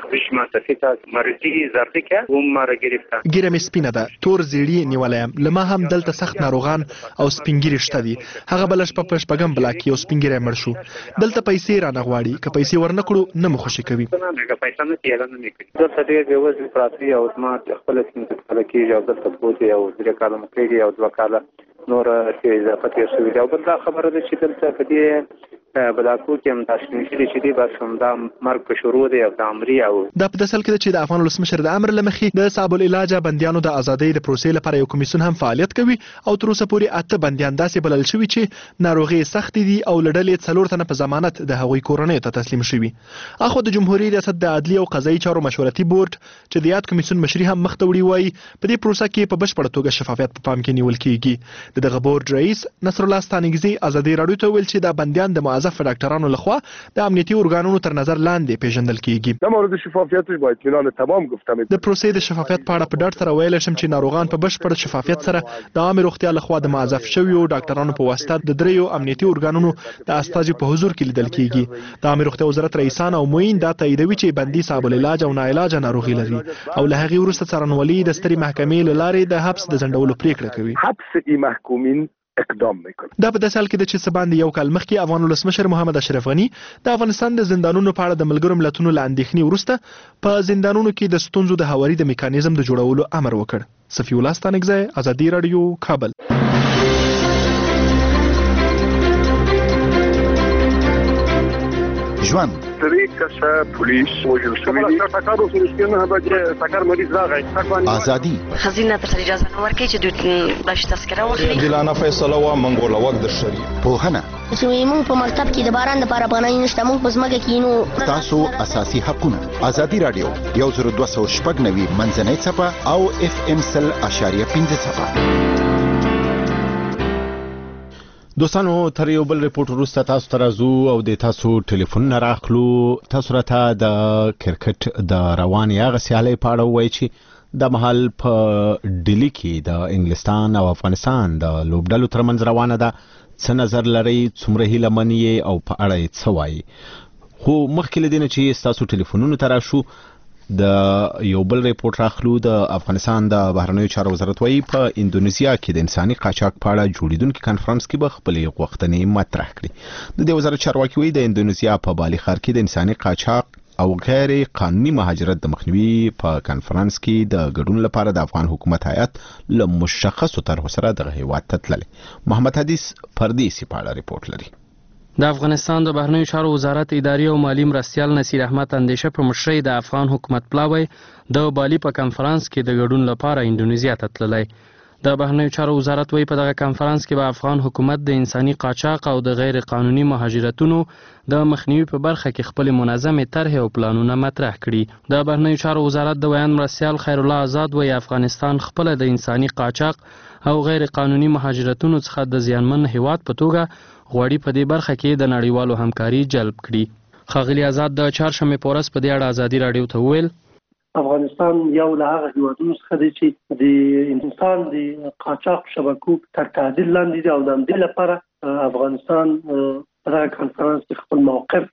ګیره مې سپینه ده، تور زیړی نیولایم، لما هم دلته سخت ناروغان او سپینګری شته دي. هغه بلش په شپږم بلاک یو سپینګری مړ شو. دلته پیسې را نغواړي، که پیسې ورنکړو نه مو خوشي کوي. دلته ډېر بېوزلي پراته او زما خپل سیمه کېږي او دلته بوتي او درې کاله مکېږي او 2 کاله نور چې اضافه تیر شوي دي او بل دا خبره ده چې دلته په دې بلاکو کې هم تشکیل شوي چې دي بس همدا مرګ په شروع دی او د امري او دا په داسې حال کې چې د افغان ولسمشر د امر له مخې د صعب العلاجه بندیانو د ازادۍ د پروسې لپاره یو کمیسیون هم فعالیت کوي او تر اوسه پورې 8 بندیان داسې بلل شوي چې ناروغي سخت دي او لړلې 4 تنه په ضمانت د هغوی کورنۍ ته تسلیم شوي. اخو د جمهوریت ریاست د عدلیه او قضایي چارو مشورتي بورډ چې د یاد کمیسیون مشري هم مخ ته وړي وایي په دې پروسه کې په بشپړه توګه شفافیت په پام کې نیول کیږي. دغه بورډ رئیس نصر الله ستانګزی ازادي راډیو ته ویل چې دا بندیان د معزف ډاکټرانو لخوا د امنیتي ارګانونو تر نظر لاندې پیژندل کیږي. در مورد شفافیتش با اطمینان تمام گفتم. د پروسې د شفافیت په اړه په ډاډ سره ویل شم چې ناروغان په بشپړ شفافیت سره د عامه روغتیا لخوا د معزف شویو ډاکټرانو په واسطه د دریو امنیتي ارګانونو د استازي په حضور کې لیدل کیږي. د عامه روغتیا وزارت رئیسان او معین دا تاییدوي چې بندي صعب العلاج او ناعلاج ناروغي لري او له هغې وروسته څارنوالي د سترې محکمې له لارې د حبس د ځنډولو پریکړه کوي. حبس ای محکومین اقدام میکنه. دا په داسې حال کې د چې سباندې یو کال مخکې افغان ولسمشر محمد اشرف غنی د افغانستان د زندانونو په اړه د ملګرو ملتونو له اندېښنې وروسته په زندانونو کې د ستونزو د هواري د میکانیزم د جوړولو امر وکړ. صفي الله ستانګزی، ازادي راډیو، کابل. ژوند پولیس وژل شوی دي. سکارو سره به سکار مریض راغی. ازادي خزینه ته اجازه نه ورکړي چې دوی باش تذکره واخلي. دلانه فیصله و منګول وخت د شری پوهنه چې موږ په مکتب کې د باران لپاره پناه نشته، موږ په ځمکه کې نو تاسو اساسي حقونه. ازادي رادیو 10290 منځنۍ صفه او FM 100.5 صفه. دوستانو تر یو بل ریپورت وروسته تاسو ته راځو او د تاسو ټلیفون راخلو. تاسو راته د کرکټ د روانې هغه سیالۍ په اړه ووایئ چې د مهال په ډیلي کې د انګلستان او افغانستان د لوبډلو ترمنځ روانه ده. څه نظر لرئ، څومره هیله من یې او په اړه یې څه وایي؟ خو مخکې له دې نه چې ستاسو ټلیفونونو ته راشو د یو بل ریپورت راخلو. د افغانستان د بهرنیو چارو وزارت وایي په اندونیزیا کې د انساني قاچاق په اړه جوړیدونکي کانفرنس کې به خپلې غوښتنې مطرح کړي. د دې وزارت چارواکي وایي د اندونیزیا په بالي ښار کې د انساني قاچاق او غیر قانوني مهاجرت د مخنیوي په کانفرنس کې د ګډون لپاره د افغان حکومت هیئت له مشخصو طرحو سره دغه هیواد ته تللی. محمد حدیث پردیسي په اړه ریپورت لري. د افغانستان د بهرنیو چارو وزارت اداري او مالی مرستیال نصیر احمد اندیشه په مشرۍ د افغان حکومت پلاوی د بالي په کانفرنس کې د ګډون لپاره اندونیزیا ته تللی. د بهرنیو چارو وزارت وایي په دغه کنفرانس کې به افغان حکومت د انساني قاچاق او د غیر قانوني مهاجرتونو د مخنیوي په برخه کې خپل منظمې طرحې او پلانونه مطرح کړي. د بهرنیو چارو وزارت د بیان مرستیال خیر الله آزاد وایي افغانستان خپل د انساني قاچاق او غیر قانوني مهاجرتونو څخه د زیانمن هیواد په توګه غواړي په دې برخه کې د نړیوالو همکاري جلب کړي. ښاغلي آزاد د چهارشنبې په ورځ په دې اړه ازادي راډیو ته وویل افغانستان یو له هغه هیوادونو څخه دی چې د انسان د قاچاق شبکو تر تعدیل لاندې دي او د همدې لپاره افغانستان په دغه کنفرانس کې خپل موقف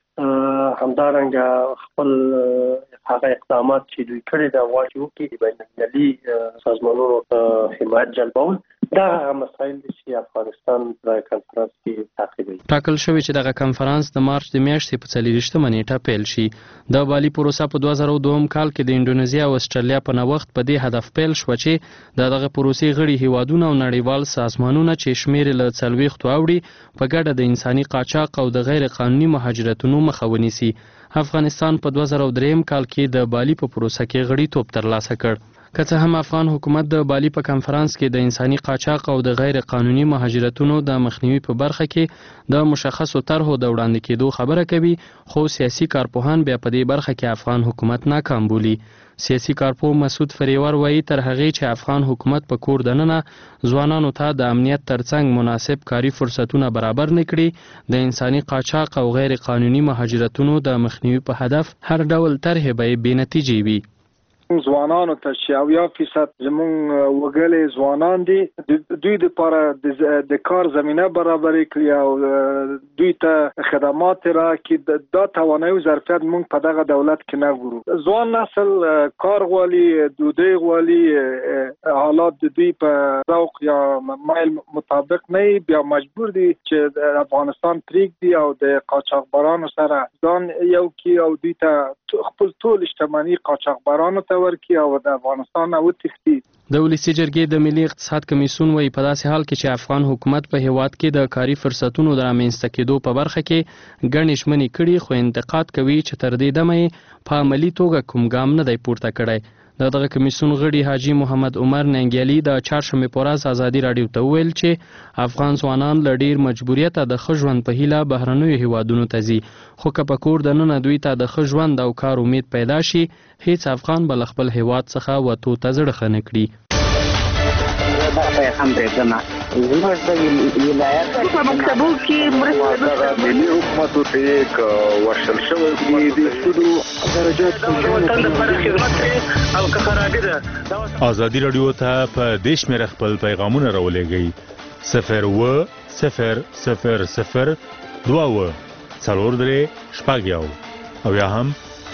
همدارنګه خپل هغه اقدامات چې دوی کړي د غواړي وکړي د بین المللي سازمانونو حمایت جلبول دا مسایل چې افغانستان په کنفرانس کې تعقیبوي. ټاکل شوی چې دغه کنفرانس د مارچ د میاشتې په 24مه نیټه پیل شي. د بالي پروسه په 2002 کال کې د انډونیزیا او استرالیا په نوښت په دې هدف پیل شو چې دغه پروسې غړي هیوادونه او نړیوال سازمانونه چې شمیر له 40 اوړي په ګډه د انساني قاچاق او د غیر قانوني مهاجرتونو مخه ونیسي. افغانستان په 2003 کال کې د بالي په پروسه کې غړیتوب ترلاسه کړ. که څه هم افغان حکومت د بالي په کنفرانس کې د انساني قاچاق او د غیر قانوني مهاجرتونو د مخنیوي په برخه کې د مشخصو طرحو د وړاندې کېدو خبره کوي، خو سیاسي کارپوهان بیا په دې برخه کې افغان حکومت ناکام بولي. سیاسي کارپوه مسعود فریور وایي تر هغې چې افغان حکومت په کور دننه ځوانانو ته د امنیت ترڅنګ مناسب کاري فرصتونه برابر نه کړي، د انساني قاچاق او غیر قانوني مهاجرتونو د مخنیوي په هدف هر ډول طرحې به بې نتیجې وي. ځوانانو ته چې 80% زموږ وګړي ځوانان دي دوی لپاره د کار زمینه برابر کړي او دوی ته خدمات راکړي. دا توانایي او ظرفیت موږ په دغه دولت کې نه ګورو. ځوان نسل کار غواړي، ډوډۍ غواړي، حالات د دوی په ذوق یا مایل مطابق نه بیا مجبور دي چې افغانستان پرېږدي او د قاچاقبرانو سره ځان یو کړي او دوی ته خپل ټول شتمني قاچاقبرانو ته ورکی او د افغانستان او تختی. د ولسی جرګې د ملي اقتصاد کمیسیون وایي په داسې حال کې چې افغان حکومت په هیواد کې د کاري فرصتونو د رامنځته کېدو په برخه کې ګڼې ژمنې کړي، خو انتقاد کوي چې تر دې دمه په عملي توګه کوم ګام نه دی پورته کړی. دغه کمیسیون غړي حاجی محمد عمر ننګیالي د چهارشنبې په ورځ ازادي راډیو ته وویل چې افغان ځوانان له ډیر مجبوریته د ښه ژوند په هیله بهرنیو هیوادونو ته ځي، خو که په کور دننه دوی ته د ښه ژوند او کار امید پیدا شي هیڅ افغان به له خپل هیواد څخه وتو ته زړه ښه نه کړي. زموږ د ولایت په مکتبو کې مرسته ملي حکومت ته یک ورشل شوی دی د سودو درجات او خرابې ده. ازادي رادیو ته په دیش مې خپل پیغامونه راولېږئ 01000 2 څلور درې شپږ یو او یا هم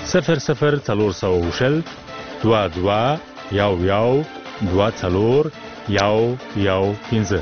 00400 22 یو 2 څلور یو 15.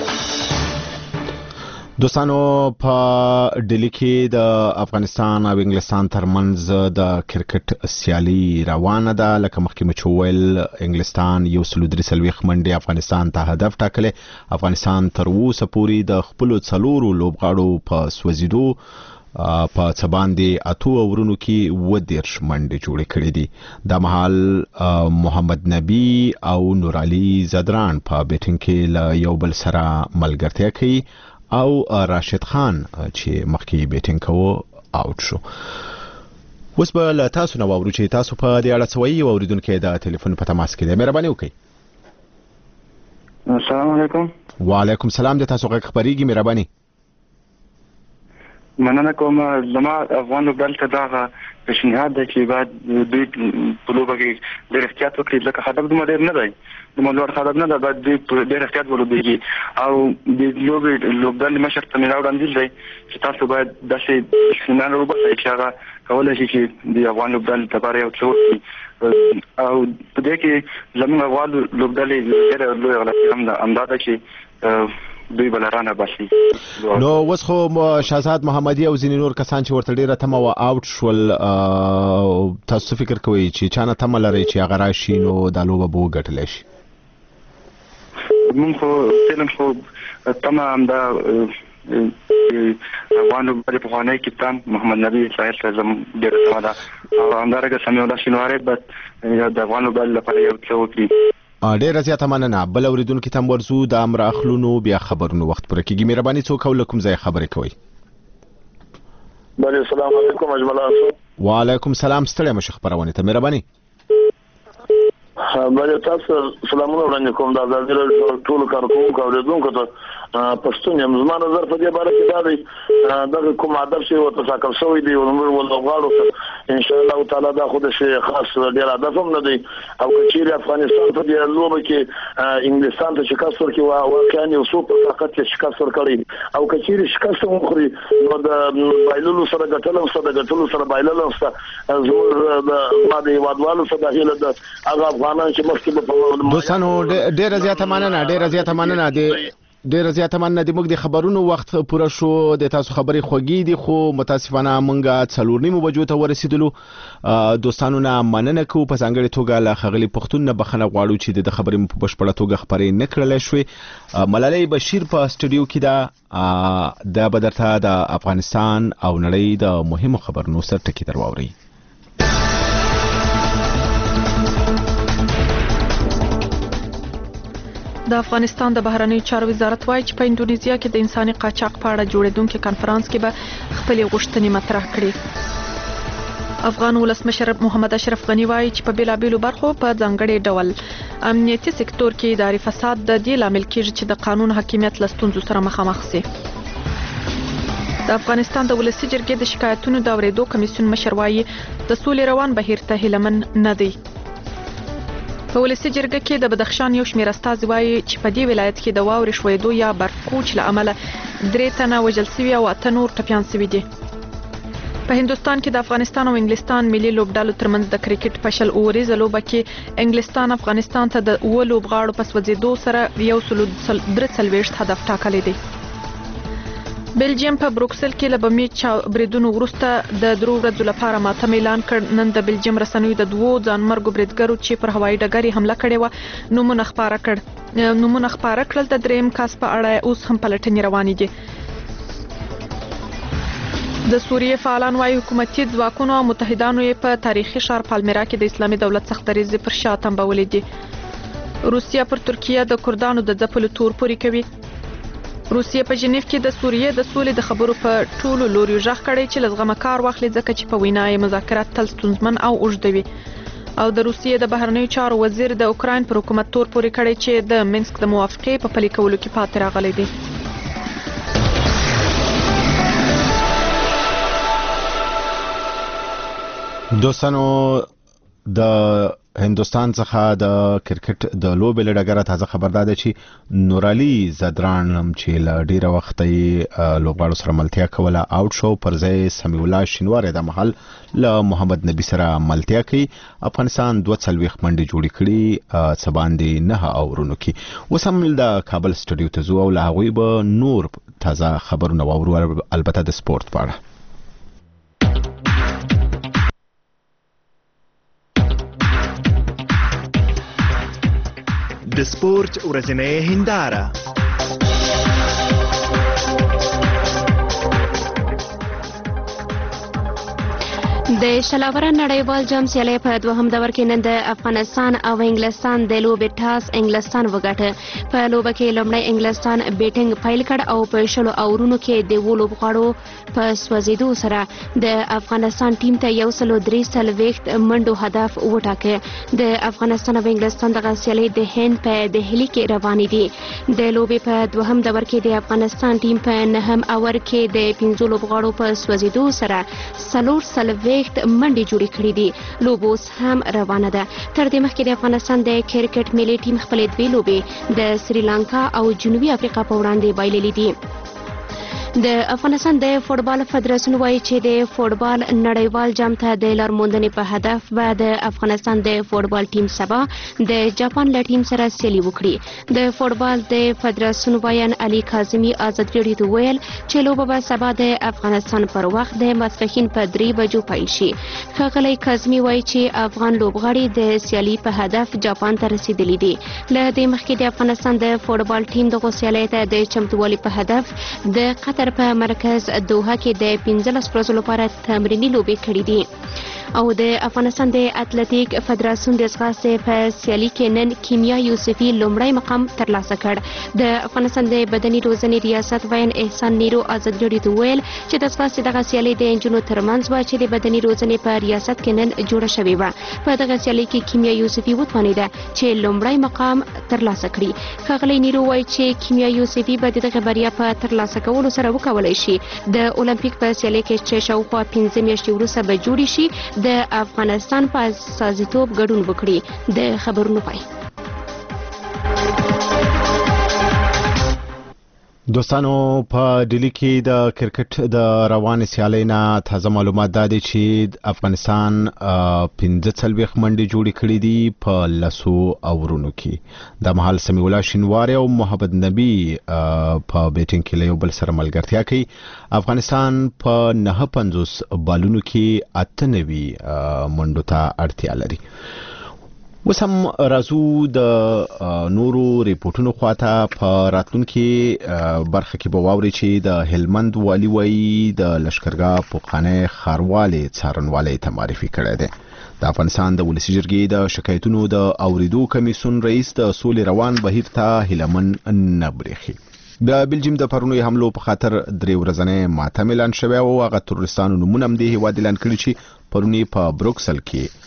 دوستانو په ډیلی کې د افغانستان او انګلستان ترمنځ د کرکټ سیالي روانه ده. لکه مخکې مې وویل انګلستان 133 منډې افغانستان ته هدف ټاکلې. افغانستان تر اوسه پورې د خپل 4 لوبغاړو په سوځیدو په څباندې اتو اورونو کې 30 منډې جوړې کړې دي. د مهال محمد نبی او نور علي زدران په بیټینګ کې له یو بل سره ملګرتیا کوي او راشد خان چې مخکې بیټینګ کوو آوټ شو. اوس به له تاسو نه واورو چې تاسو په دې اړه څه وایي او اوریدونکي د ټلیفون په تماس کې دي. مهرباني وکړئ. السلام علیکم. وعلیکم السلام. د تاسو غږ خبرېږي. مهرباني. مننه کوم. زما افغان لوبډل ته دا پیشنهاد دی چې باید دوی په لوبه کې ډېر احتیاط وکړي ځکه هدف دومره ډېر نه دی، دومره لوړ هدف نه دی، باید دوی ډېر احتیاط ولوبېږي او د لوبډلې مشر ته مې دا وړاندیز دی چې تاسو باید داسې سیمینار وباسئ چې هغه کولی شي چې د افغان لوبډلې لپاره یو څه وکړي او په دې کې زموږ افغان لوبډلې ډېره لویه غلطي همدا ده چې دوی بلرانه باسي. نو اوس خو شهزاد محمدي او ځینې نور کسان چې ورته ډېره تمه وه آوټ شول، تاسو فکر کوئ چې چا نه تمه لرئ چې هغه راشي نو دا لوبه به وګټلی شي؟ موږ خو فعلا خو تمه همدا افغان لوبډلې پخوانی کپتان محمد نبي صاحب ته زموږ ډېره تمه ده او همدارنګه سمیع الله شینواری باید د افغان لوبډلې لپاره یو څه وکړي ډېر زیاته مننه. بل اوریدونکو ته ورزو د امر اخلونو بیا خبرونو وخت پر کېږي. مهرباني څوک ولکم ځای خبرې کوي. بله السلام علیکم اجمل الله. وعلیکم السلام. ستړی مشه خبرونه ته مهرباني. بله تاسو سلامونه وړاندې کوم د ازادي ټول کارکونکو اوریدونکو ته پښتون یم. زما نظر په دې باره کې دا دی دغه کوم هدف چې ورته ټاکل شوی دی نو موږ ولغواړو ان شاء الله تعالی دا خو د شي خاص ډیر هدف هم نه دی او که چیرې افغانستان په دې لوبه کې انګلستان ته شکست ورکړي واقعا یو څو په طاقت کې شکست ورکړي او که چیرې شکست وخوري نو د بایللو سره ګټلو سره بایللو سره زموږ د هیوادوالو سره د هیله د هغه افغانان چې مخکې په دوستانو ډېر زیاته مننه ډېر زیاته مننه د موږ د خبرونو وخت پوره شو. د تاسو خبرې خوږې دي خو متاسفانه موږ 4:30 بجو ته ورسېدلو. دوستانو نه مننه کوو په ځانګړې توګه له ښاغلي پښتون نه بخښنه غواړو چې د خبرې په بشپړه توګه خبرې نه کړلی شوې. ملالۍ بشیر په سټوډیو کې ده د بدرته د افغانستان او نړۍ د مهمو خبرونو سر ټکي در واوري. د افغانستان د بهرنیو چارو وزارت وایي چې په انډونیزیا کې د انساني قاچاق په اړه جوړیدونکي کانفرنس کې به خپلې غوښتنې مطرح کړي. افغان ولسمشر محمد اشرف غنی وایي چې په بیلابیلو برخو په ځانګړي ډول امنیتي سکتور کې اداري فساد د دې لامل کېږي چې د قانون حاکمیت له ستونزو سره مخامخ شي. د افغانستان د ولسي جرګې د شکایتونو د اورېدو کمیسیون مشر وایي د سولې روان بهیر ته هیلمن نه دی. په ولسي جرګه کې د بدخشان یو شمېر استازي وایي چې په دې ولایت کې د واورې شویدو یا برفکوچ له امله 3 تنه وژل شوي او 8 نور ټپیان شوي دي. په هندوستان کې د افغانستان او انګلستان ملي لوبډالو ترمنځ د کرکټ په شل اووريزه لوبه کې انګلستان افغانستان ته د 9 لوبغاړو په سوځېدو سره 143 هدف ټاکلی دی. بلجیم په بروکسل کې له بمي بریدونو وروسته د 3 ورځو لپاره ماتم اعلان کړ. نن د بلجیم رسنیو د 2 ځانمرګو بریدګرو چې پر هوایي ډګر حمله کړې و نومونه خپاره کړل. د دریم کس په اړه اوس هم پلټنې روانې دي. د سوریې فعالان وايي حکومتي ځواکونو او متحدانو یې په تاریخي ښار پالمیرا کې د اسلامي دولت سخت دریځ پر شا تنبولې دي. روسیه پر ترکیه د کردانو د ځپلو تور پورې کوي. روسیه په جنیف کې د سوریې د سولې د خبرو په ټولو لوریو ژغ کړی چې لزغمه کار واخلي ځکه چې په وینا یې مذاکرات تل ستونزمن او اوږده وي. او د روسیې د بهرنیو چارو وزیر د اوکراین پر حکومت تور پورې کړی چې د منسک د موافقې په پلي کولو کې پاتې راغلی دی. دوستانو د هندوستان څخه د کرکټ د لوبې له ډګره تازه خبر ده چې نورالي زدران چې له ډیره وخت یې لوبغاړو سره ملتیا کوله اوټ شو. پر ځای سمیع الله شینواری د محل له محمد نبی سره ملتیا کوي. افغانستان 42 منډې جوړې کړي څه باندې 9 اورونو کې. اوس هم د کابل سټوډیو ته ځو او له هغوی به نور تازه خبرونه واورو البته د سپورت په اړه. د سپورت ورځنۍ هنداره. د شلاوره نړیوال جام سیالۍ په دوهم دور کې نن د افغانستان او انګلستان د لوبې ټاس انګلستان وګټه. په لوبه کې لومړی انګلستان بیټینګ پیل کړ او په 10 اورونو کې د 2 لوبغاړو په سوځېدو سره د افغانستان ټیم ته 143 منډو هدف وټاکه. د افغانستان او انګلستان دغه سیالۍ د هند په دهلي کې روانې دي. د لوبې په دوهم دور کې د افغانستان ټیم په 9 اور کې د 15 لوبغاړو په سوځېدو سره 4 منډې جوړې کړې دي. لوبه اوس هم روانه ده. تر دې مخکې د افغانستان د کرکټ ملي ټیم خپلې 2 لوبې د سریلانکا او جنوبي افریقا په وړاندې بایللې دي. د افغانستان د فوټبال فدراسیون وایي چې د فوټبال نړیوال جام ته د لارموندنې په هدف به د افغانستان د فوټبال ټیم سبا د جاپان له ټیم سره سیالي وکړي. د فوټبال د فدراسیون وایي علي کاظمي ازاد ریډیو ته ویل چې لوبه به سبا د افغانستان پر وخت د ماسپښین په 3 بجو پیل شي. ښاغلی کاظمي وایي چې افغان لوبغاړي د سیالي په هدف جاپان ته رسیدلي دي. له دې مخکې د افغانستان د فوټبال ټیم دغه سیالۍ ته د چمتووالي په هدف د قطر په مرکز دوحه کې د 15 ورځو لپاره تمریني لوبې کړې دي. او د افغانستان د اتلټیک فدراسیون د ځغاستې په سیالي کې نن کیمیا یوسفي لومړی مقام ترلاسه کړ. د افغانستان د بدني روزنې ریاست وین احسان نیرو ازادي راډیو ته ویل چې د ځغاستې دغه سیالي د انجونو ترمنځ و چې د بدني روزنې په ریاست کې نن جوړه شوې وه. په دغه سیالي کې کیمیا یوسفي وتوانېده چې لومړی مقام ترلاسه کړي. ښاغلی نیرو وایي چې کیمیا یوسفي به د دغه بریا په ترلاسه کولو سره وکولی شي د اولمپیک په سیالي کې چې شاوخوا 15 میاشتې وروسته به جوړې شي د افغانستان په استازیتوب ګډون وکړي. د خبرونو پای. دوستانو په ډیلی کې د کرکټ د روانې سیالۍ نه تازه معلومات دا دي چې افغانستان 15 منډې جوړې کړې دي په لسو اورونو کې. د مهال سمیع الله شینواری او محمد نبی په بیټینګ کې له یو بل سره ملګرتیا کوي. افغانستان په 59 بالونو کې 98 منډو ته اړتیا لري. اوس هم راځو د نورو ریپورتونو خواته. په راتلونکي برخه کې به واوري چې د هلمند والي وایي د لشکرګاه پوخانه ښاروالي څارنوالۍ ته معرفي کړی دی. د افغانستان د ولسي جرګې د شکایتونو د اوریدو کمیسیون رئیس د سولې روان بهیر ته هیلمن نه برېښي. د بلجیم د پرونی حملو په خاطر 3 ورځې ماتم اعلان شوی او هغه تروریستانو نمونه هم د هیواد اعلان کړي چې پرونی په بروکسل کې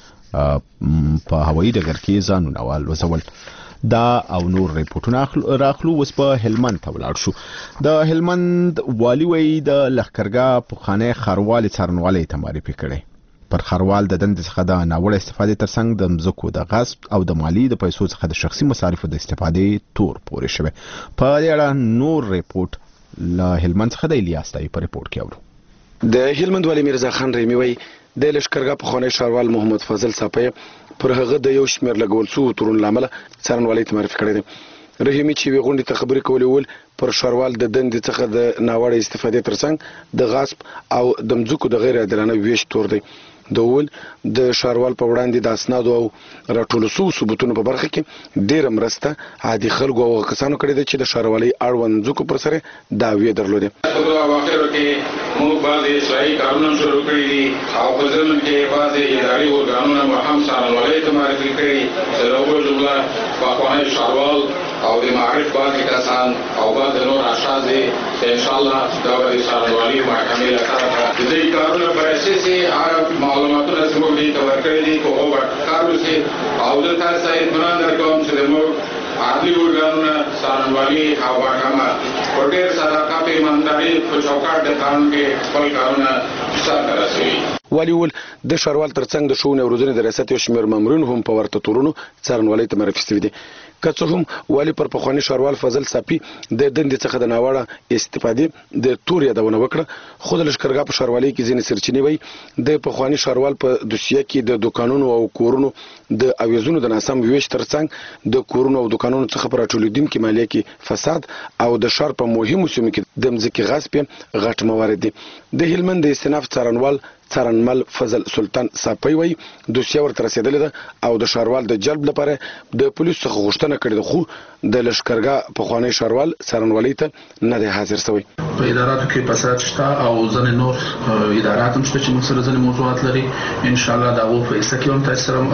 په هوایي ډګر کې ځانونه والوځول. دا او نور ریپورتونه راخلو. اوس په هلمند ته ولاړ شو. د هلمند والي وایي د لښکرګاه پوخانه ښاروالي څارنوالۍ ته معرفي کړی. پر ښاروال د دندې څخه د ناوړه استفادې ترڅنګ د مځکو د غصب او د مالی د پیسو څخه د شخصي مصارفو د استفادې تور پورې شوی. په دې اړه نور ریپورت له هلمند څخه د الیاس تای په ریپورت کې اورو. د هلمند والي میرزا خان رحیمي وایي د لشکرګاه پخوانی ښاروال محمد فضل صاپی پر هغه د یو شمېر لګول شوو تورونو له امله څارنوالۍ ته معرفي کړی دی. رحیمي چې یوې غونډې ته خبرې کولې ول پر ښاروال د دندې څخه د ناوړه استفادې ترڅنګ د غصب او د مځکو د غیر عادلانه ویش تور دی. د ول د ښاروال په وړاندې د اسنادو او راټولو شوو ثبوتونو په برخه کې ډېره مرسته عادي خلکو او کسانو کړې ده چې د ښاروالۍ اړوند مځکو پر سر دعوې درلودې. په اواخرو کې موږ بعضې اصلاحي کارونه شروع کړي دي او په ضمن کې بعضې اداري ارګانونه مو هم څارنوالۍ ته معرفي کړي. د هغو جمله پخوانی ښاروال او د معارف بعضې کسان او بعضې نور اشخاص دي چې انشاءالله دا به د څارنوالۍ محکمې له طرفه د دې کارونه پر اساس هغه معلوماتونه چې موږ دې ته ورکړي دي په هغو به کار وشي. او زه تاسو ته اطمینان درکوم چې زموږ عادلي ارګانونه څارنوالي او محکمه په ډېر صداقت او ایمانداري په چوکاټ د قانون کې خپل کارونه سرته رسوي. والي ول د ښاروال ترڅنګ د ښوونې او روزنې د ریاست یو شمېر مامورین هم په ورته تورونو څارنوالۍ ته معرفي شوي دي. که څه هم والي پر پخوانی ښاروال فضل صاپي د دندې څخه د ناوړه استفادې د تور یادونه وکړه، خو د لښکرګاه په ښاروالۍ کې ځینې سرچینې وایي د پخوانی ښاروال په دوسیه کې د دوکانونو او کورونو د اویزونو د ناسم ویش ترڅنګ د کورونو او دوکانونو څخه په راټولېدونکې مالیه کې فساد او د ښار په مهمو سیمو کې د مځکې غصب غټ موارد دي. د هلمند د استناف څارنوال څارنمل فضل سلطان صاپی وایي دوسیه ورته رسېدلې ده او د ښاروال د جلب لپاره د پولیسو څخه غوښتنه کړې ده، خو د لښکرګاه پخوانی ښاروال څارنوالۍ ته نه دی حاضر شوی. په اداراتو کې فساد شته او ځینې نور ادارات هم شته چې موږ سره ځینې موضوعات لري. انشاءالله د هغو په حصه کې هم تاسو سره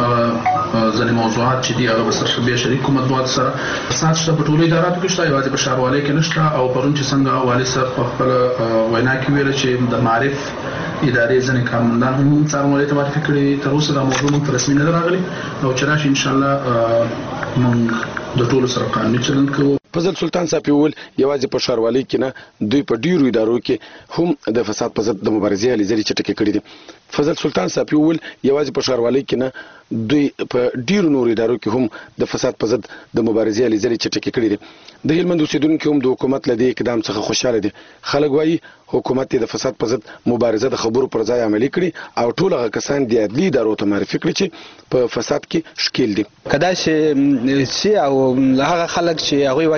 ځینې موضوعات چې دي هغه به سره بیا شریک کوو. مطبوعاتو سره فساد شته په ټولو اداراتو کې شته، یوازې په ښاروالۍ کې نشته. او پرون چې څنګه والي صاحب په خپله وینا کې ویله چې د معارف ادارې ځینې کارمندان هم څارنوالۍ ته معرفي کړي. تر اوسه دا موضوع موږ ته رسمي نه ده راغلې او چې راشي انشاءالله موږ د ټولو سره قانوني چلند کوو. فضل سلطان صاحب وویل یوازې په ښاروالۍ کې نه دوی په ډیرو ادارو کې هم د فساد په ضد د مبارزې هلې ځلې چټکې کړي دي. فضل سلطان صاحب وویل یوازې په ښاروالۍ کې نه دوی په ډیرو نورو ادارو کې هم د فساد په ضد د مبارزې هلې ځلې چټکې کړي دي. د هلمند اوسیدونکي هم د حکومت له دې اقدام څخه خوشحاله دي. خلک وایي حکومت د فساد په ضد مبارزه د خبرو پر ځای عملي کړي او ټول هغه کسان د عدلي ادارو ته معرفي کړي چې په فساد کې ښکیل دي. که داسې شي او هغه خلک چې هغوی واقع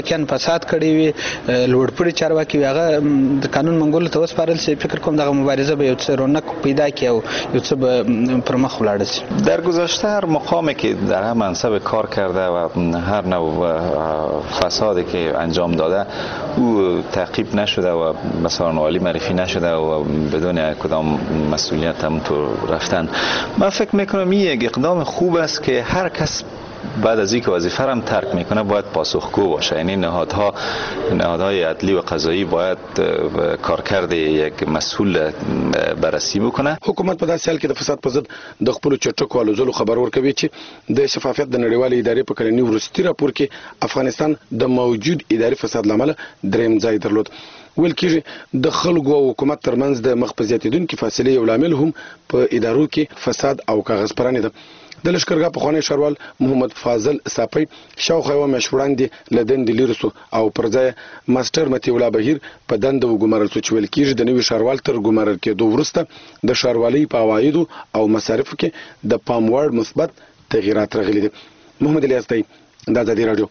واقعا فساد کړی وي لوړپوړي چارواکي هغه د قانون منګولو ته وسپارل شي. فکر کوم دغه مبارزه به یو څه رونق پیدا کړي او یو څه به پر مخ ولاړ شي. در گذشته هر مقامی که در هر منصب کار کرده و هر نوع فسادی که انجام داده او تعقیب نشده و مثلا والی معرفی نشده و بدون کدام مسئولیت هم تو رفتن. من فکر میکنم این یک اقدام خوب است که هر کس بعد از اینکه وظیفه را ترک میکنه باید پاسخگو باشه. یعنی نهادهای عدلی و قضایی باید کارکرد یک مسئول بررسی بکنه. حکومت په داسې حال کې د فساد په ضد د خپل چټکو الوزلو خبر ورکوي چې د شفافیت د نړیوالې ادارې په کلنی وروستي راپور کې افغانستان د موجود اداري فساد لامل دریم ځای درلود. ویل کېږي د خلکو او حکومت ترمنځ د مخ په زیاتېدونکو فاصلې یو لامل هم په ادارو کې فساد او کاغذ پراني ده. د لشکرګاه پخوانی ښاروال محمد فاضل صافی شاوخوا یوه میاشت وړاندې له دندې لیرې سو او پر ځای ماسټر مطیع الله بهیر په دنده وګمارل سو چې ویل کېږي د نوي ښاروال تر ګمارل کېدو وروسته د ښاروالۍ په عوایدو او مصارفو کې د پام وړ مثبت تغییرات راغلي دي. محمد الیاس دی د ازادي راډیو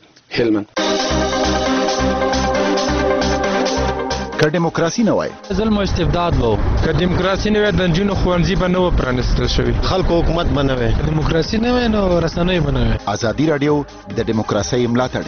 هلمند. که دیموکراسي نه وای ظلم او استبداد وو، که دیموکراسي نه وای د نجونو ښوونځي به نه و پرانیستل شوي، خلکو حکومت به نه وای، دیموکراسي نه وای نو رسنۍ به نه وای. ازادي راډیو د دیموکراسۍ ملاتړ.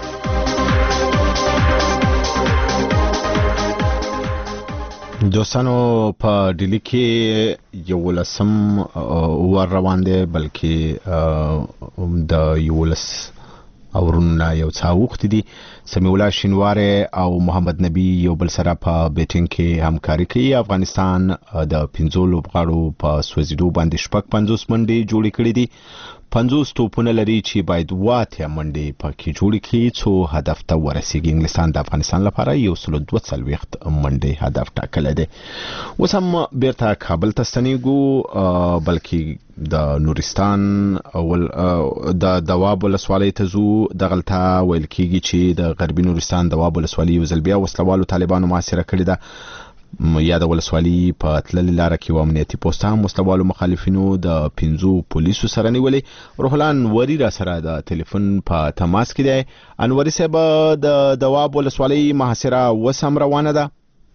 دوستانو په ډیلی کې یو لسم ور روان دی بلکې د یو لس اورونه یو څه وخت دي. سمیع الله شینواره او محمد نبی یو بل سره په بیټینګ کې همکاري کوي. افغانستان د 15 لوبغاړو په سوځیدو باندې 50 منډې جوړې کړې دي. 50 توپونه لري چې باید 8 منډې پکې جوړې کړي څو هدف ته ورسیږي. انګلستان د افغانستان لپاره 142 منډې هدف ټاکلی دی. اوس هم بیرته کابل ته ستنېږو بلکې د نورستان د دواب ولسوالۍ ته ځو. دغلته ویل کېږي چې د غربي نورستان دواب ولسوالۍ یو ځل بیا وسلوالو طالبانو محاصره کړې ده. یا د ولسوالۍ په تللې لاره کې یو امنیتي پوسټ هم وسلوالو مخالفینو د 15 پولیسو سره نیولې. روح الله انوري را سره د ټلیفون په تماس کې دی. انوري صاحب، د دواب ولسوالۍ محاصره اوس هم روانه ده؟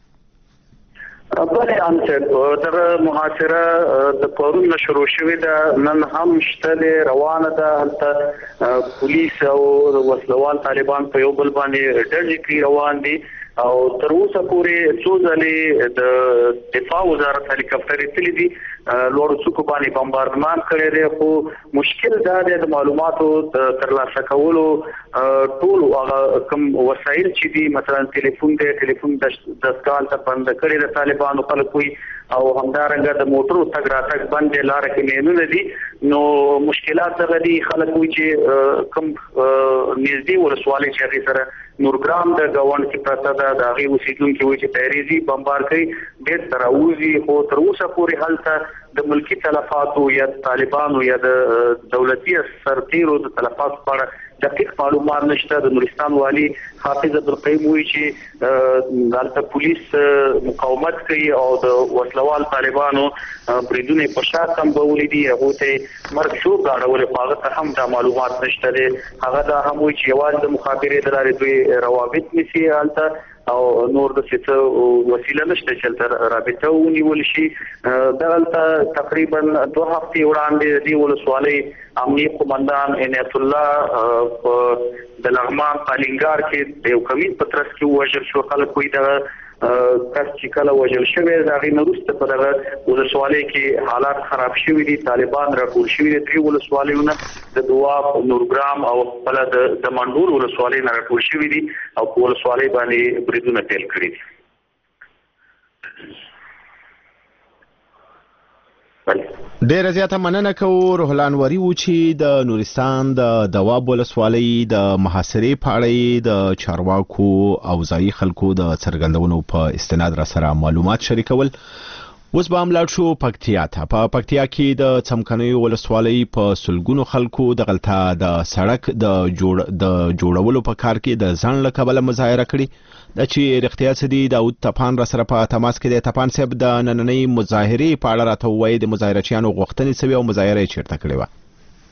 بله انصر دغه محاصره د پرون نه شروع شوې ده، نن هم شته روانه ده. هلته پولیس او وسلوال طالبان په یو بل باندې ډلې کې روان دي او تر اوسه پورې څو ځلې د دفاع وزارت هلیکاپټرې تللي دي، لوړو څوکو باندې بمباردمان کړی دی. خو مشکل دا دی د معلوماتو ترلاسه کولو. ټول هغه کوم وسایل چې دي، مثلا ټلیفون دی، ټلیفون دستګاه ته بند کړی د طالبانو خلک وي او همدارنګه د موټرو تګ راتګ بند دی، لاره کې مینونه دي. نو مشکلات دغه دي. خلک وایي چې کوم نږدې ولسوالۍ چې هغې سره نورګرام د ګاونډ کې پرته ده، د هغې اوسېدونکي وایي چې تحریزي بمبار کوي، بېرته راوځي. خو تر اوسه پورې هلته د ملکی تلفاتو یا طالبانو یا د دولتي سرتیرو د تلفاتو په اړه دقیق معلومات نشته. د نورستان والی حافظ عبدالقیوم وایي چې هلته پولیس مقاومت کوي او د وسلوال طالبانو بریدونه په شا سمبولي دي، هغو ته مرګ شو ګاډولې، خو هغه ته هم دا معلومات نشته دی. هغه دا هم وایي چې یوازې د مخابرې د لارې دوی روابط نیسي هلته او نور د څه وسیله نشته چې هلته رابطه ونیول شي. دغلته تقریبا 2 هفتې وړاندې د ولسوالۍ امنیه قومندان عنایت الله د لغمان پالینګار کې د یو کمیز په ترڅ کې ووژل شو. خلک وایي دغه کس چې کله وژل شوی د هغې نه وروسته په دغه ولسوالۍ کې حالات خراب شوي دي. طالبان راټول شوي دي 3 ولسوالیونه، د دواب، نورګرام او خپله د منډول ولسوالۍ نه راټول شوي دي او په ولسوالۍ باندې بریدونه پیل کړي دي. ډیره زیاته مننه کوو. روح الله انوري و چې د نورستان د دواب ولسوالۍ د محاصرې په اړه د چارواکو او ځایي خلکو د څرګندونو په استناد را سره معلومات شریکول. اوس به هم لاړ شو پکتیا ته. په پکتیا کې د څمکنیو ولسوالۍ په سلګونو خلکو دغلته د سړک د جوړولو په کار کې د ځنډ له کبله مظاهره کړې. دا چې رښتیا څه دي، داود تپان را سره په تماس کې دی. تپان صاحب، د نننۍ مظاهرې په اړه راته ووایي، د مظاهرچیانو غوښتنې څه وې او مظاهره یې چیرته کړې وه؟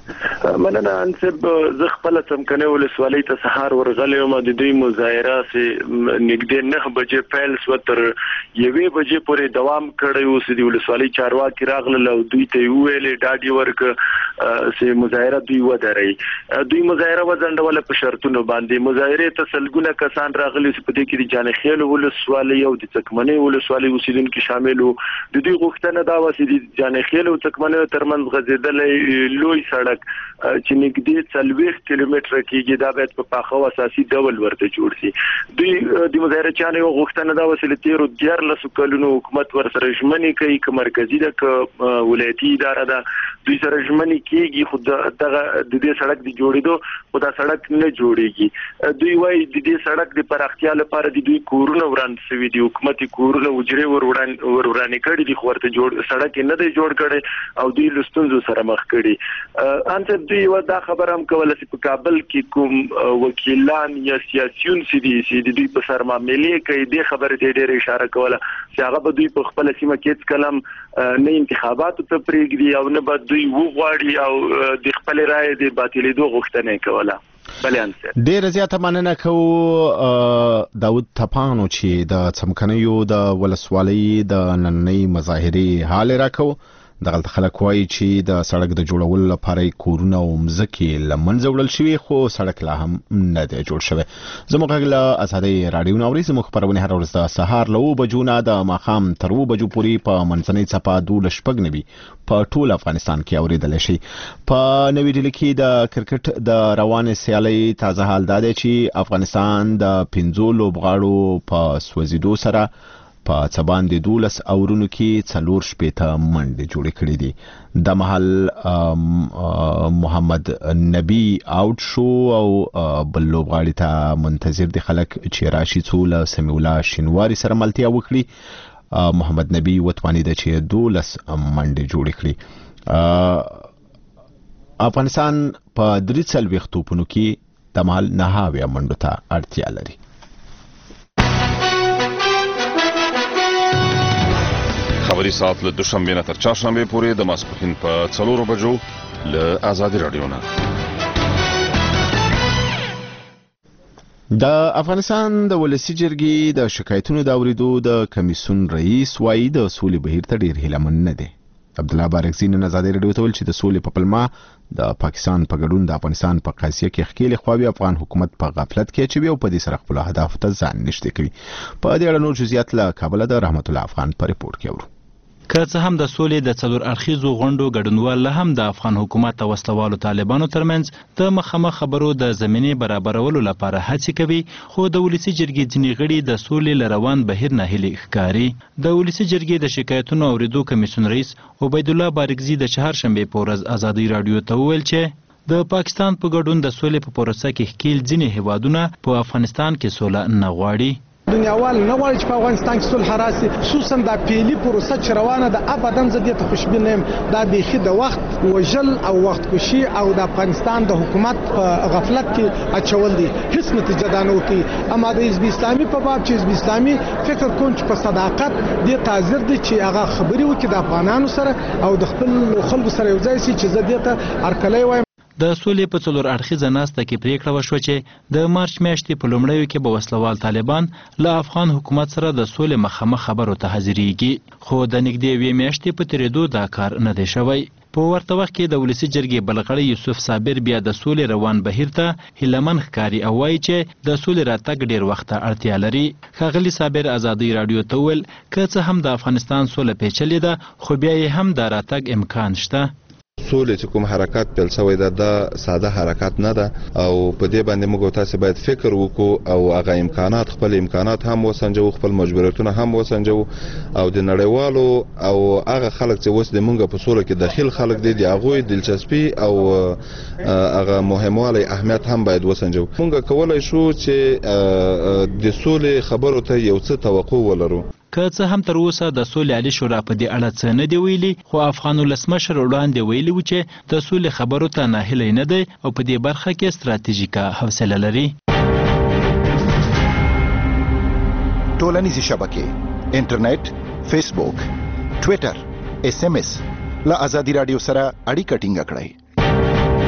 مننه انسب زه خپل څمکنه ولسوالۍ ته سهار ورغلی وم. د دوی مظاهره سي نږدې 9 بجې پیل شو تر 1 بجې پورې دوام کړی و. چې د ولسوالۍ چارواکي راغلل او دوی ته ویلې ډاډي ورک چې مظاهره دوی ودري. دوی مظاهره وځنډول په شرطونو باندې. مظاهره ته سلګونه کسان راغلي چې په دې کې د جانخیل ولسوالۍ او د څکمنې ولسوالۍ اوسیدونکو شامل وو. د دوی غوښتنه دا و چې د جانخیل او څکمنې ترمنځ غځېدلې لوی سړک چې نږدې 40 کیلومتره کېږي دا باید په پاخه او اساسي ډول ورته جوړ شي. دوی د مظاهرچیانو یو غوښتنه دا و چې له تیرو 14 کلونو حکومت ورسره ژمنې کوي که مرکزي ده که ولایتي اداره ده دوی سره ژمنې کېږي خو دغه د دې سړک د جوړېدو خو دا سړک نه جوړېږي. دوی وایي د دې سړک د پراختیا لپاره د دوی کورونه وران شوي دي. حکومت کورونه وجرې ورورانې کړي دي خو ورته جوړ سړک نه دی جوړ کړی او دوی له ستونزو سره مخ کړي. انته دوی دا خبره هم کوله چې په کابل کې کوم وکیلان یا سیاسيون چې دوی په سر معاملې کوي د خبرې ته ډېر اشاره کوله چې هغه به دوی په خپل سیمه کې کلم نه انتخاباتو ته پریږدي او نه به دوی وغواړي او د خپل رائے د باطلېدو غوښتنه کوله. ډېر زیاته مننه کوو داود تپانو چې د څمکنیو د ولسوالۍ د نننۍ مظاهرې حال راکو. دغه خلک وایي چې د سړک د جوړولو لپاره کورونه او مځکې لمنځه وړل شوي خو سړک لا هم نه دی جوړ شوی. زموږ له ازادي رادیو نوري زموږ خبرونه هر ورځ د سهار له 9 بجو نه د ماښام تر 2 بجو پورې په منځنۍ څپه 12 په ټول افغانستان کې اوریدل شي. په نوې ډیلي کې د کرکټ د روانې سیالۍ تازه حال دا دی چې افغانستان د 15 لوبغاړو په سوځېدو سره په څبان د 12 اورونو کې 4 شپېته منډې جوړې کړې دي. د محل محمد نبی آوټ شو او بل لوبغاړي ته منتظر دي خلک چې راشي څو له سمیع الله شینواري سره ملتیا وکړي. محمد نبی وتوانید چې 12 منډې جوړې کړي. افغانستان په 43 توپونو کې د محل نهاوی منډو ته اړتیا لري. خبری ساعت له دوشنبه نه تر چهارشنبه پورې د ماسپښین په 4 بجو له آزادي رادیو نه. د افغانستان د ولسی جرګې د شکایتونو د اوریدو د کمیسیون رئیس وایي د سولې بهیر ته ډیر هیلهمن نه دی. عبد الله بارکزی نن آزادي رادیو ته ویل چې د سولې په پلمه د پاکستان په ګډون د افغانستان په قضیه کې ښکېلې خواوې افغان حکومت په غفلت کې اچوي او په دې سره خپل اهداف ته ځان نشته کوي. په دې اړه نور جزئیات له کابل د رحمت الله افغان په ریپورت کې اورو. که څه هم د سولې د 4 اړخیزو غونډو ګډونوال له هم د افغان حکومت او وسلوالو طالبانو ترمنځ د مخامخ خبرو د زمینې برابرولو لپاره هڅې کوي خو د ولسی جرګې ځینې غړي د سولې له روان بهیر نه هیلې ښکاري. د ولسی جرګې د شکایتونو اوریدو کمیسیون رئیس عبید الله بارکزی د چهارشنبه په ورځ آزادي رادیو ته وویل چې د پاکستان په ګډون د سولې په پروسه کې ښکیل ځینې هیوادونه په افغانستان کې سوله نه غواړي. دنیاوال نه غواړي چې په افغانستان کې صلح راسي، خصوصا د پیلي پروسه چې روانه ده. ابدا زه دې ته خوشبین یم. دا بیخي د وخت وژل او وخت کشي او د افغانستان د حکومت په غفلت کې اچول دي. هیڅ نتیجه دا نه ورکوي. اما د حزب اسلامي په باب چې حزب اسلامي فکر کوم چې په صداقت دې حاضر دي چې هغه خبرې وکړي د افغانانو سره او د خپل خلکو سره یو ځای شي چې زه دې ته هرکلی وایم. د سولې په 4 اړخیزه ناسته کې پریکړه وشوه چې د مارچ میاشتې په لومړیو کې به وسلوال طالبان له افغان حکومت سره د سولې مخامخ خبرو ته حاضرېږي خو د نږدې 2 میاشتې په تیریدو دا کار نه دی شوی. په ورته وخت کې د ولسی جرګې بلغړی یوسف صابر بیا د سولې روان بهیر ته هیلهمن ښکاري او وایي چې د سولې راتګ ډیر وخت ته اړتیا لري. ښاغلي صابر آزادي رادیو ته وویل که څه هم د افغانستان سوله پیچلې ده خو بیا یې هم د راتګ امکان شته. سولې چې کوم حرکت پیل شوی ده د ساده حرکت نه ده او په دې باندې موږ تاسو باید فکر وکړو او هغه امکانات خپل امکانات هم وسنجو خپل مجبوریتونه هم وسنجو او د نړیوالو او هغه خلک چې اوس د موږ په سولې کې داخل خلک دي هغه دلچسپي او هغه مهموالی اهمیت هم باید وسنجو. موږ کولای شو چې د سولې خبرو ته یو څه توقع ولرو. که څه هم تر اوسه د سولې عالی شورا په دې اړه څه نه دی ویلي خو افغان ولسمشر وړاندې ویلي و چې د سولې خبرو ته ناهیلی نه دی او په دې برخه کې ستراتیژیکه حوصله لري. ټولنیزې شبکې انټرنیټ، فیسبوک، ټویټر، SMS له آزادي رادیو سره اړیکه ټینګه کړئ.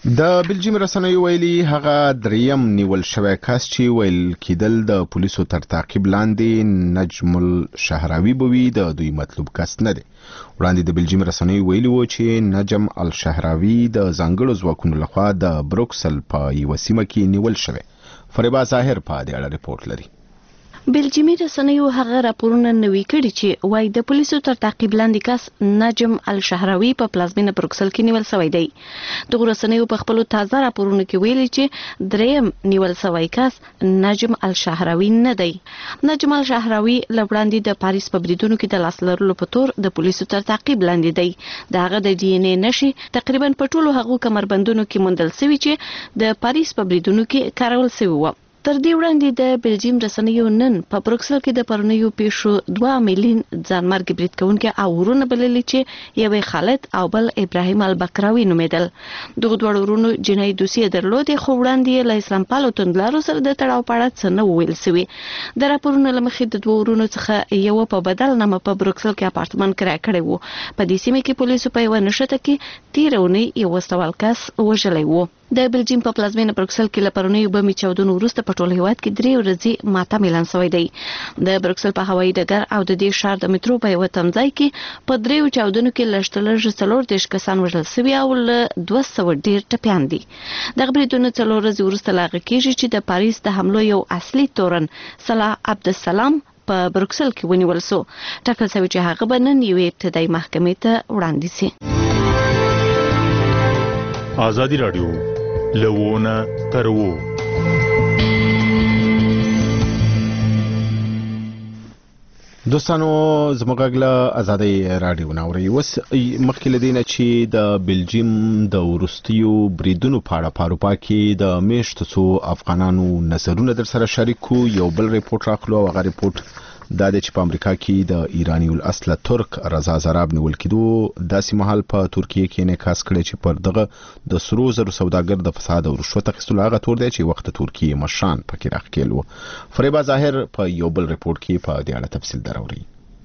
د بلجیم رسنیو ویلي هغه دریم نیول شوی کس چې ویل کېدل د پولیسو تر تعقیب لاندې نجم الشهراوي بوي د دوی مطلوب کس نه دی. وړاندې د بلجیم رسنیو ویلي و چې نجم الشهراوي د ځانګړو ځواکونو لخوا د بروکسل په یوه سیمه کې نیول شوی. فریبا ظاهر په دې اړه ریپورت لري. بلجیمي رسنیو هغه راپورونه نوي کړي چې وایي د پولیسو تر تعقیب لاندې کس نجم الشهراوي په پلازمینه بروکسل کې نیول شوی دی. دغه رسنیو په خپل تازه راپورونه کې ویلي چې دریم نیول شوی کس نجم الشهراوي نه دی. نجم الشهراوي لوړاندې د پاریس په بریدونو کې د لاس لرلو په تور د پولیسو تر تعقیب لاندې دی. دغه د ډي ان اي نشي تقریبا په ټولو هغو کمربندونو کې موندل شوی چې د پاریس په بریدونو کې کارول شوی و. تر دې وړاندې د بلجیم رسنیو نن په بروکسل کې د پرونیو پیښو 2 میلیون ځانمرګ برید کوونکي او ورونه بللي چې یوې خالد او بل ابراهیم البکراوي نومیدل. دغه دوه ورونو جنایي دوسیه درلودې خو وړاندې له اسلام پالو توندلارو سره د تړاو په اړه څه نه ویل شوی. د راپورونو له مخې د دوه ورونو څخه یو په بدل نامه په بروکسل کې اپارتمان کرایه کړی وو. په دې سیمه کې پولیسو په یوه نښته کې تیرونی یو وسوال کس وژلی وو. د بلجیم په پلازمینه بروکسل کې لپرونیو بمي چاودنو وروسته په ټول هیواد کې 3 ورځې ماتم اعلان شوی دی. د بروکسل په هوایي ډګر او د دې ښار د میټرو په یو تمځای کې په 3 چاودنو کې لږ 4 کسان وژل شوي او له 200 ډیر ټپیان دي. دغه بریدونه 4 ورځې وروسته لاغه کیږي چې د پاریس د حملو یو اصلي تورن صلاح عبدالسلام په بروکسل کې ونیول شو. ټاکل شوی چې هغه به نن یوې ابتدایي محکمې ته وړاندې شي. آزادی رادیو لوونه ترو دوستانو زموږ له آزادی رادیو ناوړي وس مخکې لدینه چې د بلجیم د ورستیو بریدونو په اړه په اروپا کې د میشتو څو افغانانو نظرونه در سره شریکو. یو بل ریپورت راخلو او هغه ریپورت دا د چې په امریکا کې د ایرانی الاصل ترک رضا زراب نیول کېدو داسې مهال په ترکیه کې انعکاس کړی چې پر دغه د سرو زرو سوداګر د فساد او رشوت اخیستلو هغه تور دی چې وخت ترکیه مشران پکې راخکېل وو. فریبا ظاهر په یو بل ریپورت کې په دې اړه تفصیل دراوړي.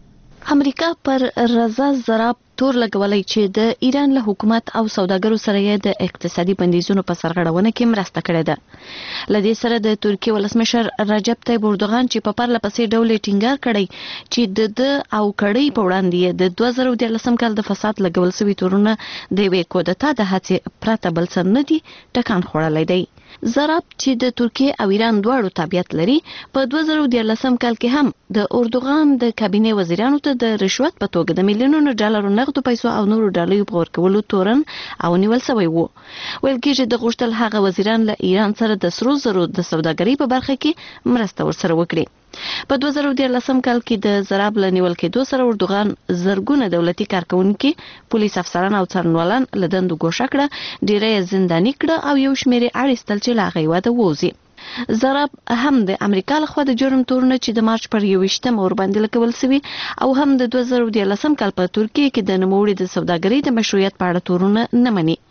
امریکا پر رضا زراب تور لګولای چې د ایران له حکومت او سوداګرو سره یې د اقتصادي بندیزونو په سرغړونه کې مرسته کړې ده. لدې سره د ترکیه ولسمشر رجب طیب اردوغان چې په پرله پسې ډول ټینګار کړی چې د او کړی په وړاندې د 2013 کال د فساد لګول شوی تورونه د وې کودتا د هڅې پرته بل څه نه دي ټکان خوړلای دی. زراب چې د ترکیه او ایران دواړو تابعیت لري په 2013 کال کې هم د اردوغان د کابینې وزیرانو ته د رشوت په توګه د میلیونونو ډالرو نغدو پیسو او نورو ډالرو په ورکولو تورن او نیول شوی وو. ویل کېږي د غوښتل هغه وزیران له ایران سره د سرو زرو د سوداګرۍ په برخه کې مرسته ورسره وکړي. په 2013 کال کې د زراب له نیول کېدو سره اردوغان زرګونه دولتي کارکونکي پولیس افسران او څارنوالان له دندو ګوښه کړه، ډیری زنداني کړه او یو شمېر اړیستل چې لا غیواده ووزي. زراب هم د امریکا لخوا د جرم تورونه چې د مارچ پر 21 ورباندې لګول شوی او هم د 2013 کال په ترکیه کې د نوموړي د سوداګرۍ د مشروعیت په اړه تورونه نه مني.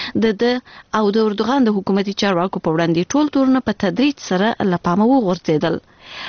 د او د اردوغان د حکومتي چارواکو په وړاندې ټول تورونه په تدریج سره له پامه وغورځېدل.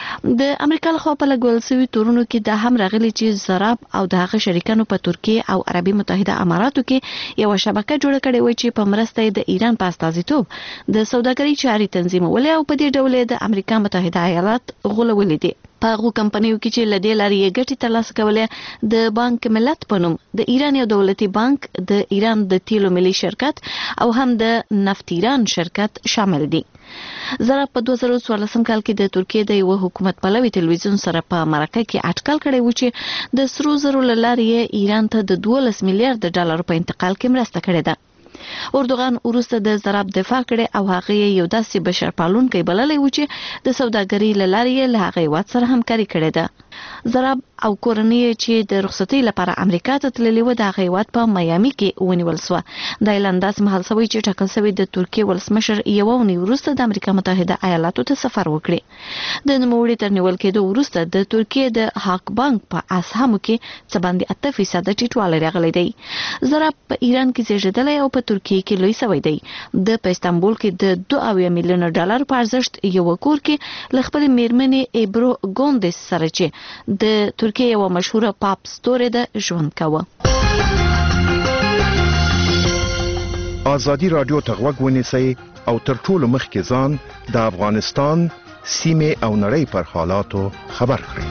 د امریکا لخوا په لګول شوی تورونو کې د هم راغلي چې زراب او د هغه شریکانو په ترکیه او عربي متحده اماراتو کې یو شبکه جوړه کړې و چې په مرسته د ایران په استازیتوب د سوداګرۍ چارې تنظیمولې او په دې ډول د امریکا متحده ایالات غولولې دي. په هغو کمپنیو کې چې لدې لارې یې ګټې ترلاسه کولې د بانک ملت په نوم د ایران یو دولتي بانک، د ایران د تیلو ملي شرکت او هم د نفت ایران شرکت شامل دي. زراب په 2014 کال کې د ترکیه د یو حکومت پلوي تلویزیون سره په مرکه کې اټکل کړی و چې د سرو زرو له لارې ایران ته د 12 میلیارډ ډالر په انتقال کې مرسته کړې ده. اردوغان وروسته د زراب دفاع کړي او هغه یو داسې بشرپالونکی بللی و چې د سوداګرۍ له لارې له هغه هیواد سره همکاري کړې ده. زراب او کورنۍ چې د رخصتۍ لپاره امریکا ته تللي و د هغه هیواد په میامي کې ونیول شوه. دا اعلان داسې مهال شوی چې ټاکل شوی د ترکیه ولسمشر یوه اونۍ وروسته د امریکا متحده ایالاتو ته سفر وکړي. د نوموړي تر نیول کېدو وروسته د ترکیه د هاک بانک په اسهامو کې څه باندې 8% ټیټوالی راغلی دی. زراب په ایران کې زیږېدلی او په ترکیه کې لوی شوی دی. د په استانبول کې د 2 میلیونه ډالر په ارزښت یو کور کې له خپلې میرمنې ایبرو ګوندس سره چې د ترکیه یو مشهوره پاپ ستوري ده ژوند کاوه. ازادي رادیو ته غوږ ونیسئ او تر ټولو مخکې ځان د افغانستان سیمه او نړۍ پر حالاتو خبر کړئ.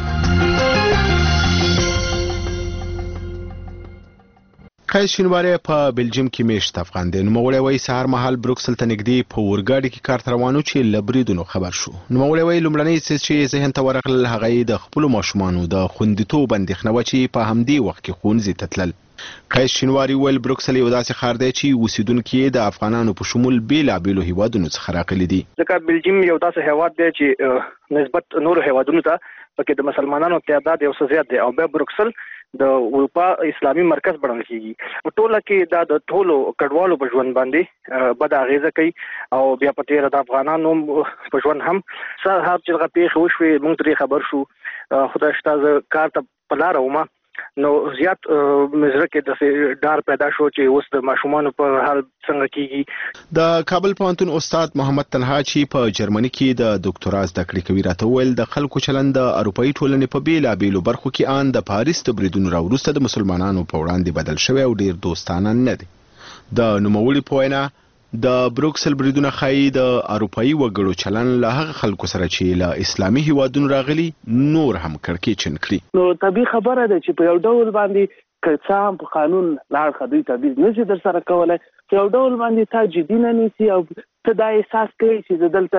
قیس شینواری په بلجیم کې میشت افغان دی. نوموړی وایي سهار مهال بروکسل ته نږدې په اورګاډي کې کار ته روانو چې له بریدونو خبر شو. نوموړی وایي لومړنی څه چې ذهن ته ورغلل هغه یې د خپلو ماشومانو د خوندیتوب اندېښنه وه چې په همدې وخت کې ښوونځي ته تلل. قیس شینواری ویل بروکسل یو داسې ښار دی چې اوسیدونکي یې د افغانانو په شمول بېلابېلو هیوادونو څخه راغلي دي. ځکه بلجیم یو داسې هیواد دی چې نسبت نورو هیوادونو ته پکې د مسلمانانو تعداد یو څه زیات دی او بیا بروکسل د اروپا اسلامي مرکز بڼل کیږي. په ټوله کې دا د ټولو کډوالو په ژوند باندې بد اغیزه کوي او بیا په تیر د افغانانو په ژوند هم سهار چې هغه پیښ وشوي موږ ترې خبر شو. خدای شته کار ته په لاره ومه نو زیات مزره کې د ډار پیدا شو چې اوس د ماشومانو په حال څنګه کیږي. د کابل پوهنتون استاد محمد تنها چې په جرمني کې د ډاکټرا زده کړې کوي راته ویل د خلکو چلند د اروپאי ټولنې په بیلابېلو برخو کې ان د پاریس د بریدونو راوروسته د مسلمانانو په وړاندې بدل شوی او ډیر دوستانه نه دی. د نوموړي په وینا د بروکسل بریدونه ښایي د اروپאי وګړو چلن له هغه خلکو سره چې له اسلامي هیوادونو راغلي نور هم کړکېچن کړي. نو طبیعي خبره ده چې په یو ډول باندې که څه هم په قانون لار خدوی تبعیض نشي در سره کولی په یو ډول باندې تا جدي نه نیسي او ته دا احساس کوي چې دلته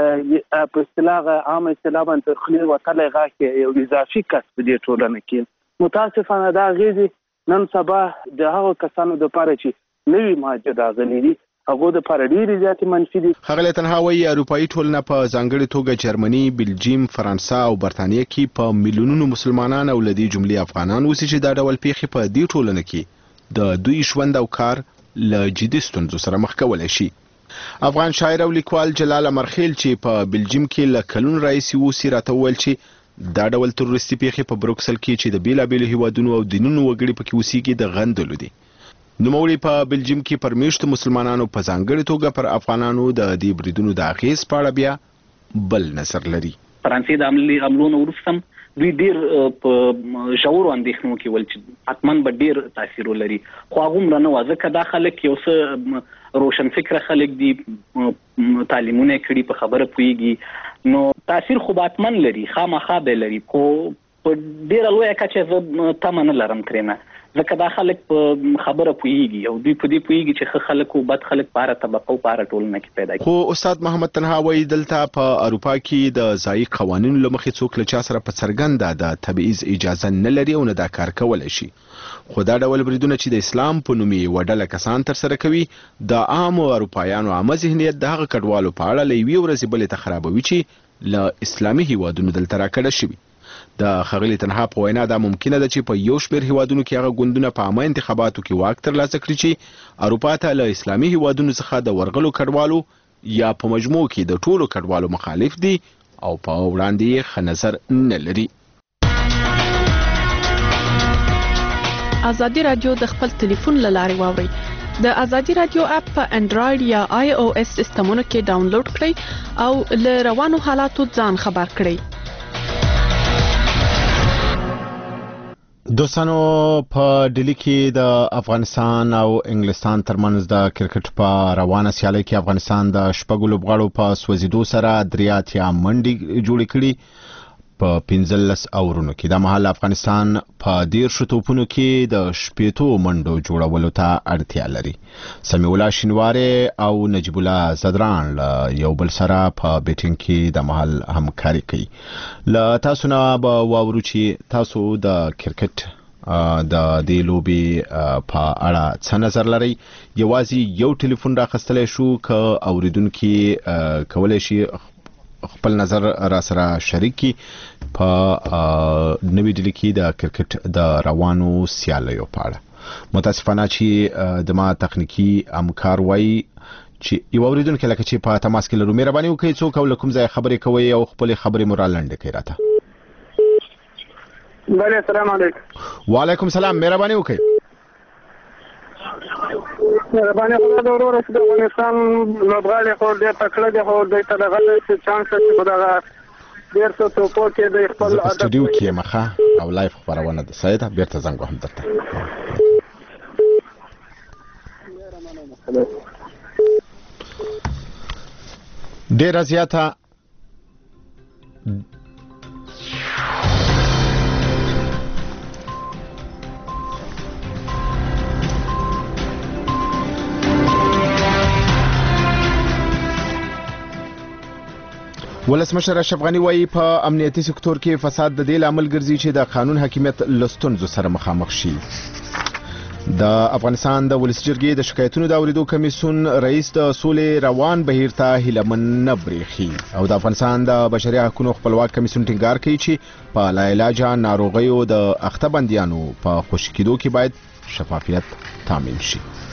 په اصطلاح عام اصطلاح باندې خلیل وتلی غاښ یو اضافي کس په دې ټولنه کې. متاسفانه دا اغېزې نن سبا د هغو کسانو دپاره چې نوي مهاجر راغلي دي هغه د لپاره ډېرې زیاتې منفي دي. ښاغلی تنها وایي اروپایي ټولنه په ځانګړې توګه جرمني، بلجیم، فرانسه او برتانیه کې په میلیونونو مسلمانان او له دې جملې افغانان اوسي چې دا ډول پیښې په دې ټولنه کې د دوی ژوند او کار له جدي ستونزو سره مخ کولی شي. افغان شاعر او لیکوال جلال امرخیل چې په بلجیم کې له کلونو راهیسې اوسي راته وویل چې دا ډول تروریستي پیښې په بروکسل کې چې د بیلابېلو هیوادونو او دینونو وګړي پکې اوسېږي د غندلو دي. نوموړي په بلجیم کې پر میشتو مسلمانانو په ځانګړې توګه پر افغانانو د دې بریدونو د اغېز په اړه بیا بل نظر لري. فرانسې د حملونو وروسته دوی ډېر په ژورو اندېښنو کې ول چې حتما به ډېر تاثیر ولري خو هغومره نه وه ځکه دا خلک یو څه روشن فکره خلک دي تعلیمونه یې کړي په خبره پوهېږي نو تاثیر خو به حتما لري خامخا به لري خو په ډېره لویه کچه زه تمه نه لرم ترېنه ځکه دا خلک په خبره پوهېږي او دوی په دې پوهېږي چې ښه خلک او بد خلک په هره طبقه او په هره ټولنه کې پیدا کېږي. خو استاد محمد تنها وایي دلته په اروپا کې د ځایي قوانینو له مخې څوک له چا سره په څرګنده د تبعیض اجازه نه لري او نه دا کار کولی شي. خو دا ډول بریدونه چې د اسلام په نوم یې یوه ډله کسان ترسره کوي د عامو اروپایانو عامه ذهنیت د هغه کډوالو په اړه له یوې ورځې بلې ته خرابوي چې له اسلامي هیوادونو دلته راکډه شوي. د ښاغلي تنها په وینا دا ممکنه ده چې په یو شمېر هیوادونو کې هغه ګوندونه په عامه انتخاباتو کې واک ترلاسه کړي چې اروپا ته له اسلامي هیوادونو څخه د ورغلو کډوالو یا په مجموع کې د ټولو کډوالو مخالف دي او په وړاندې یې ښه نظر نه لري. ازادي رادیو د خپل ټلیفون له لارې واورئ. د ازادي رادیو اپ په انډراید یا آی او اس سیستمونو کې ډاونلوډ کړئ او له روانو حالاتو ځان خبر کړئ. دوستانو په ډیلی کې د افغانستان او انګلستان ترمنځ د کرکټ په روانه سیالۍ کې افغانستان د شپږو لوبغاړو په سوځېدو سره 3 اتیا منډې جوړې کړي په 15 اورونو کې. دا مهال افغانستان په 10 توپونو کې د 8 منډو جوړولو ته اړتیا لري. سمیع الله شینواری او نجیب الله زدران یو بل سره په بیټینګ کې د مهال همکاري کوي. له تاسو نه به واورو چې تاسو د کرکټ د دې لوبې په اړه څه نظر لرئ. یوازې یو ټلیفون راخستلی شو که اوریدونکي کولی شي خپل نظر را سره شریک کی په نوې ډیلی کې د کرکټ د روانو سیالیو په اړه. متاسفانه چې د ما تخنیکی همکار وایي چې یو اوریدونکي لکه چې په تماس کې لرو مهرباني وکړئ څوک او کوم ځای خبرې کوي او خپل خبرې مو را لنډه کړئ راته. بله السلام علیکم. وعلیکم السلام. مهرباني وکړئ. مهرباني خدای د ورور د افغانستان لوبغاړي خو ډېر تکړه دي خو د تلغه چانس چې خدای ډېر څه توپو کې د خپل استودیو کې مخه او لایف خبرونه ده. سید بیرته زنګ وهم درته. ډیره زیاته ولسمشر اشرف غنی وایي په امنیتي سکتور کې فساد د دې لامل ګرځي چې د قانون حاکمیت لستونزو سره مخامخ شي. د افغانستان د ولسي جرګې د شکایتونو د اوریدو کمیسیون رئیس د سولې روان بهیر ته هیلمن نه بریښي او د افغانستان د بشري حقوقو خپلواک کمیسیون ټینګار کوي چې په لاعلاجه ناروغیو د اخته بندیانو په خوشي کېدو کې باید شفافیت تامین شي.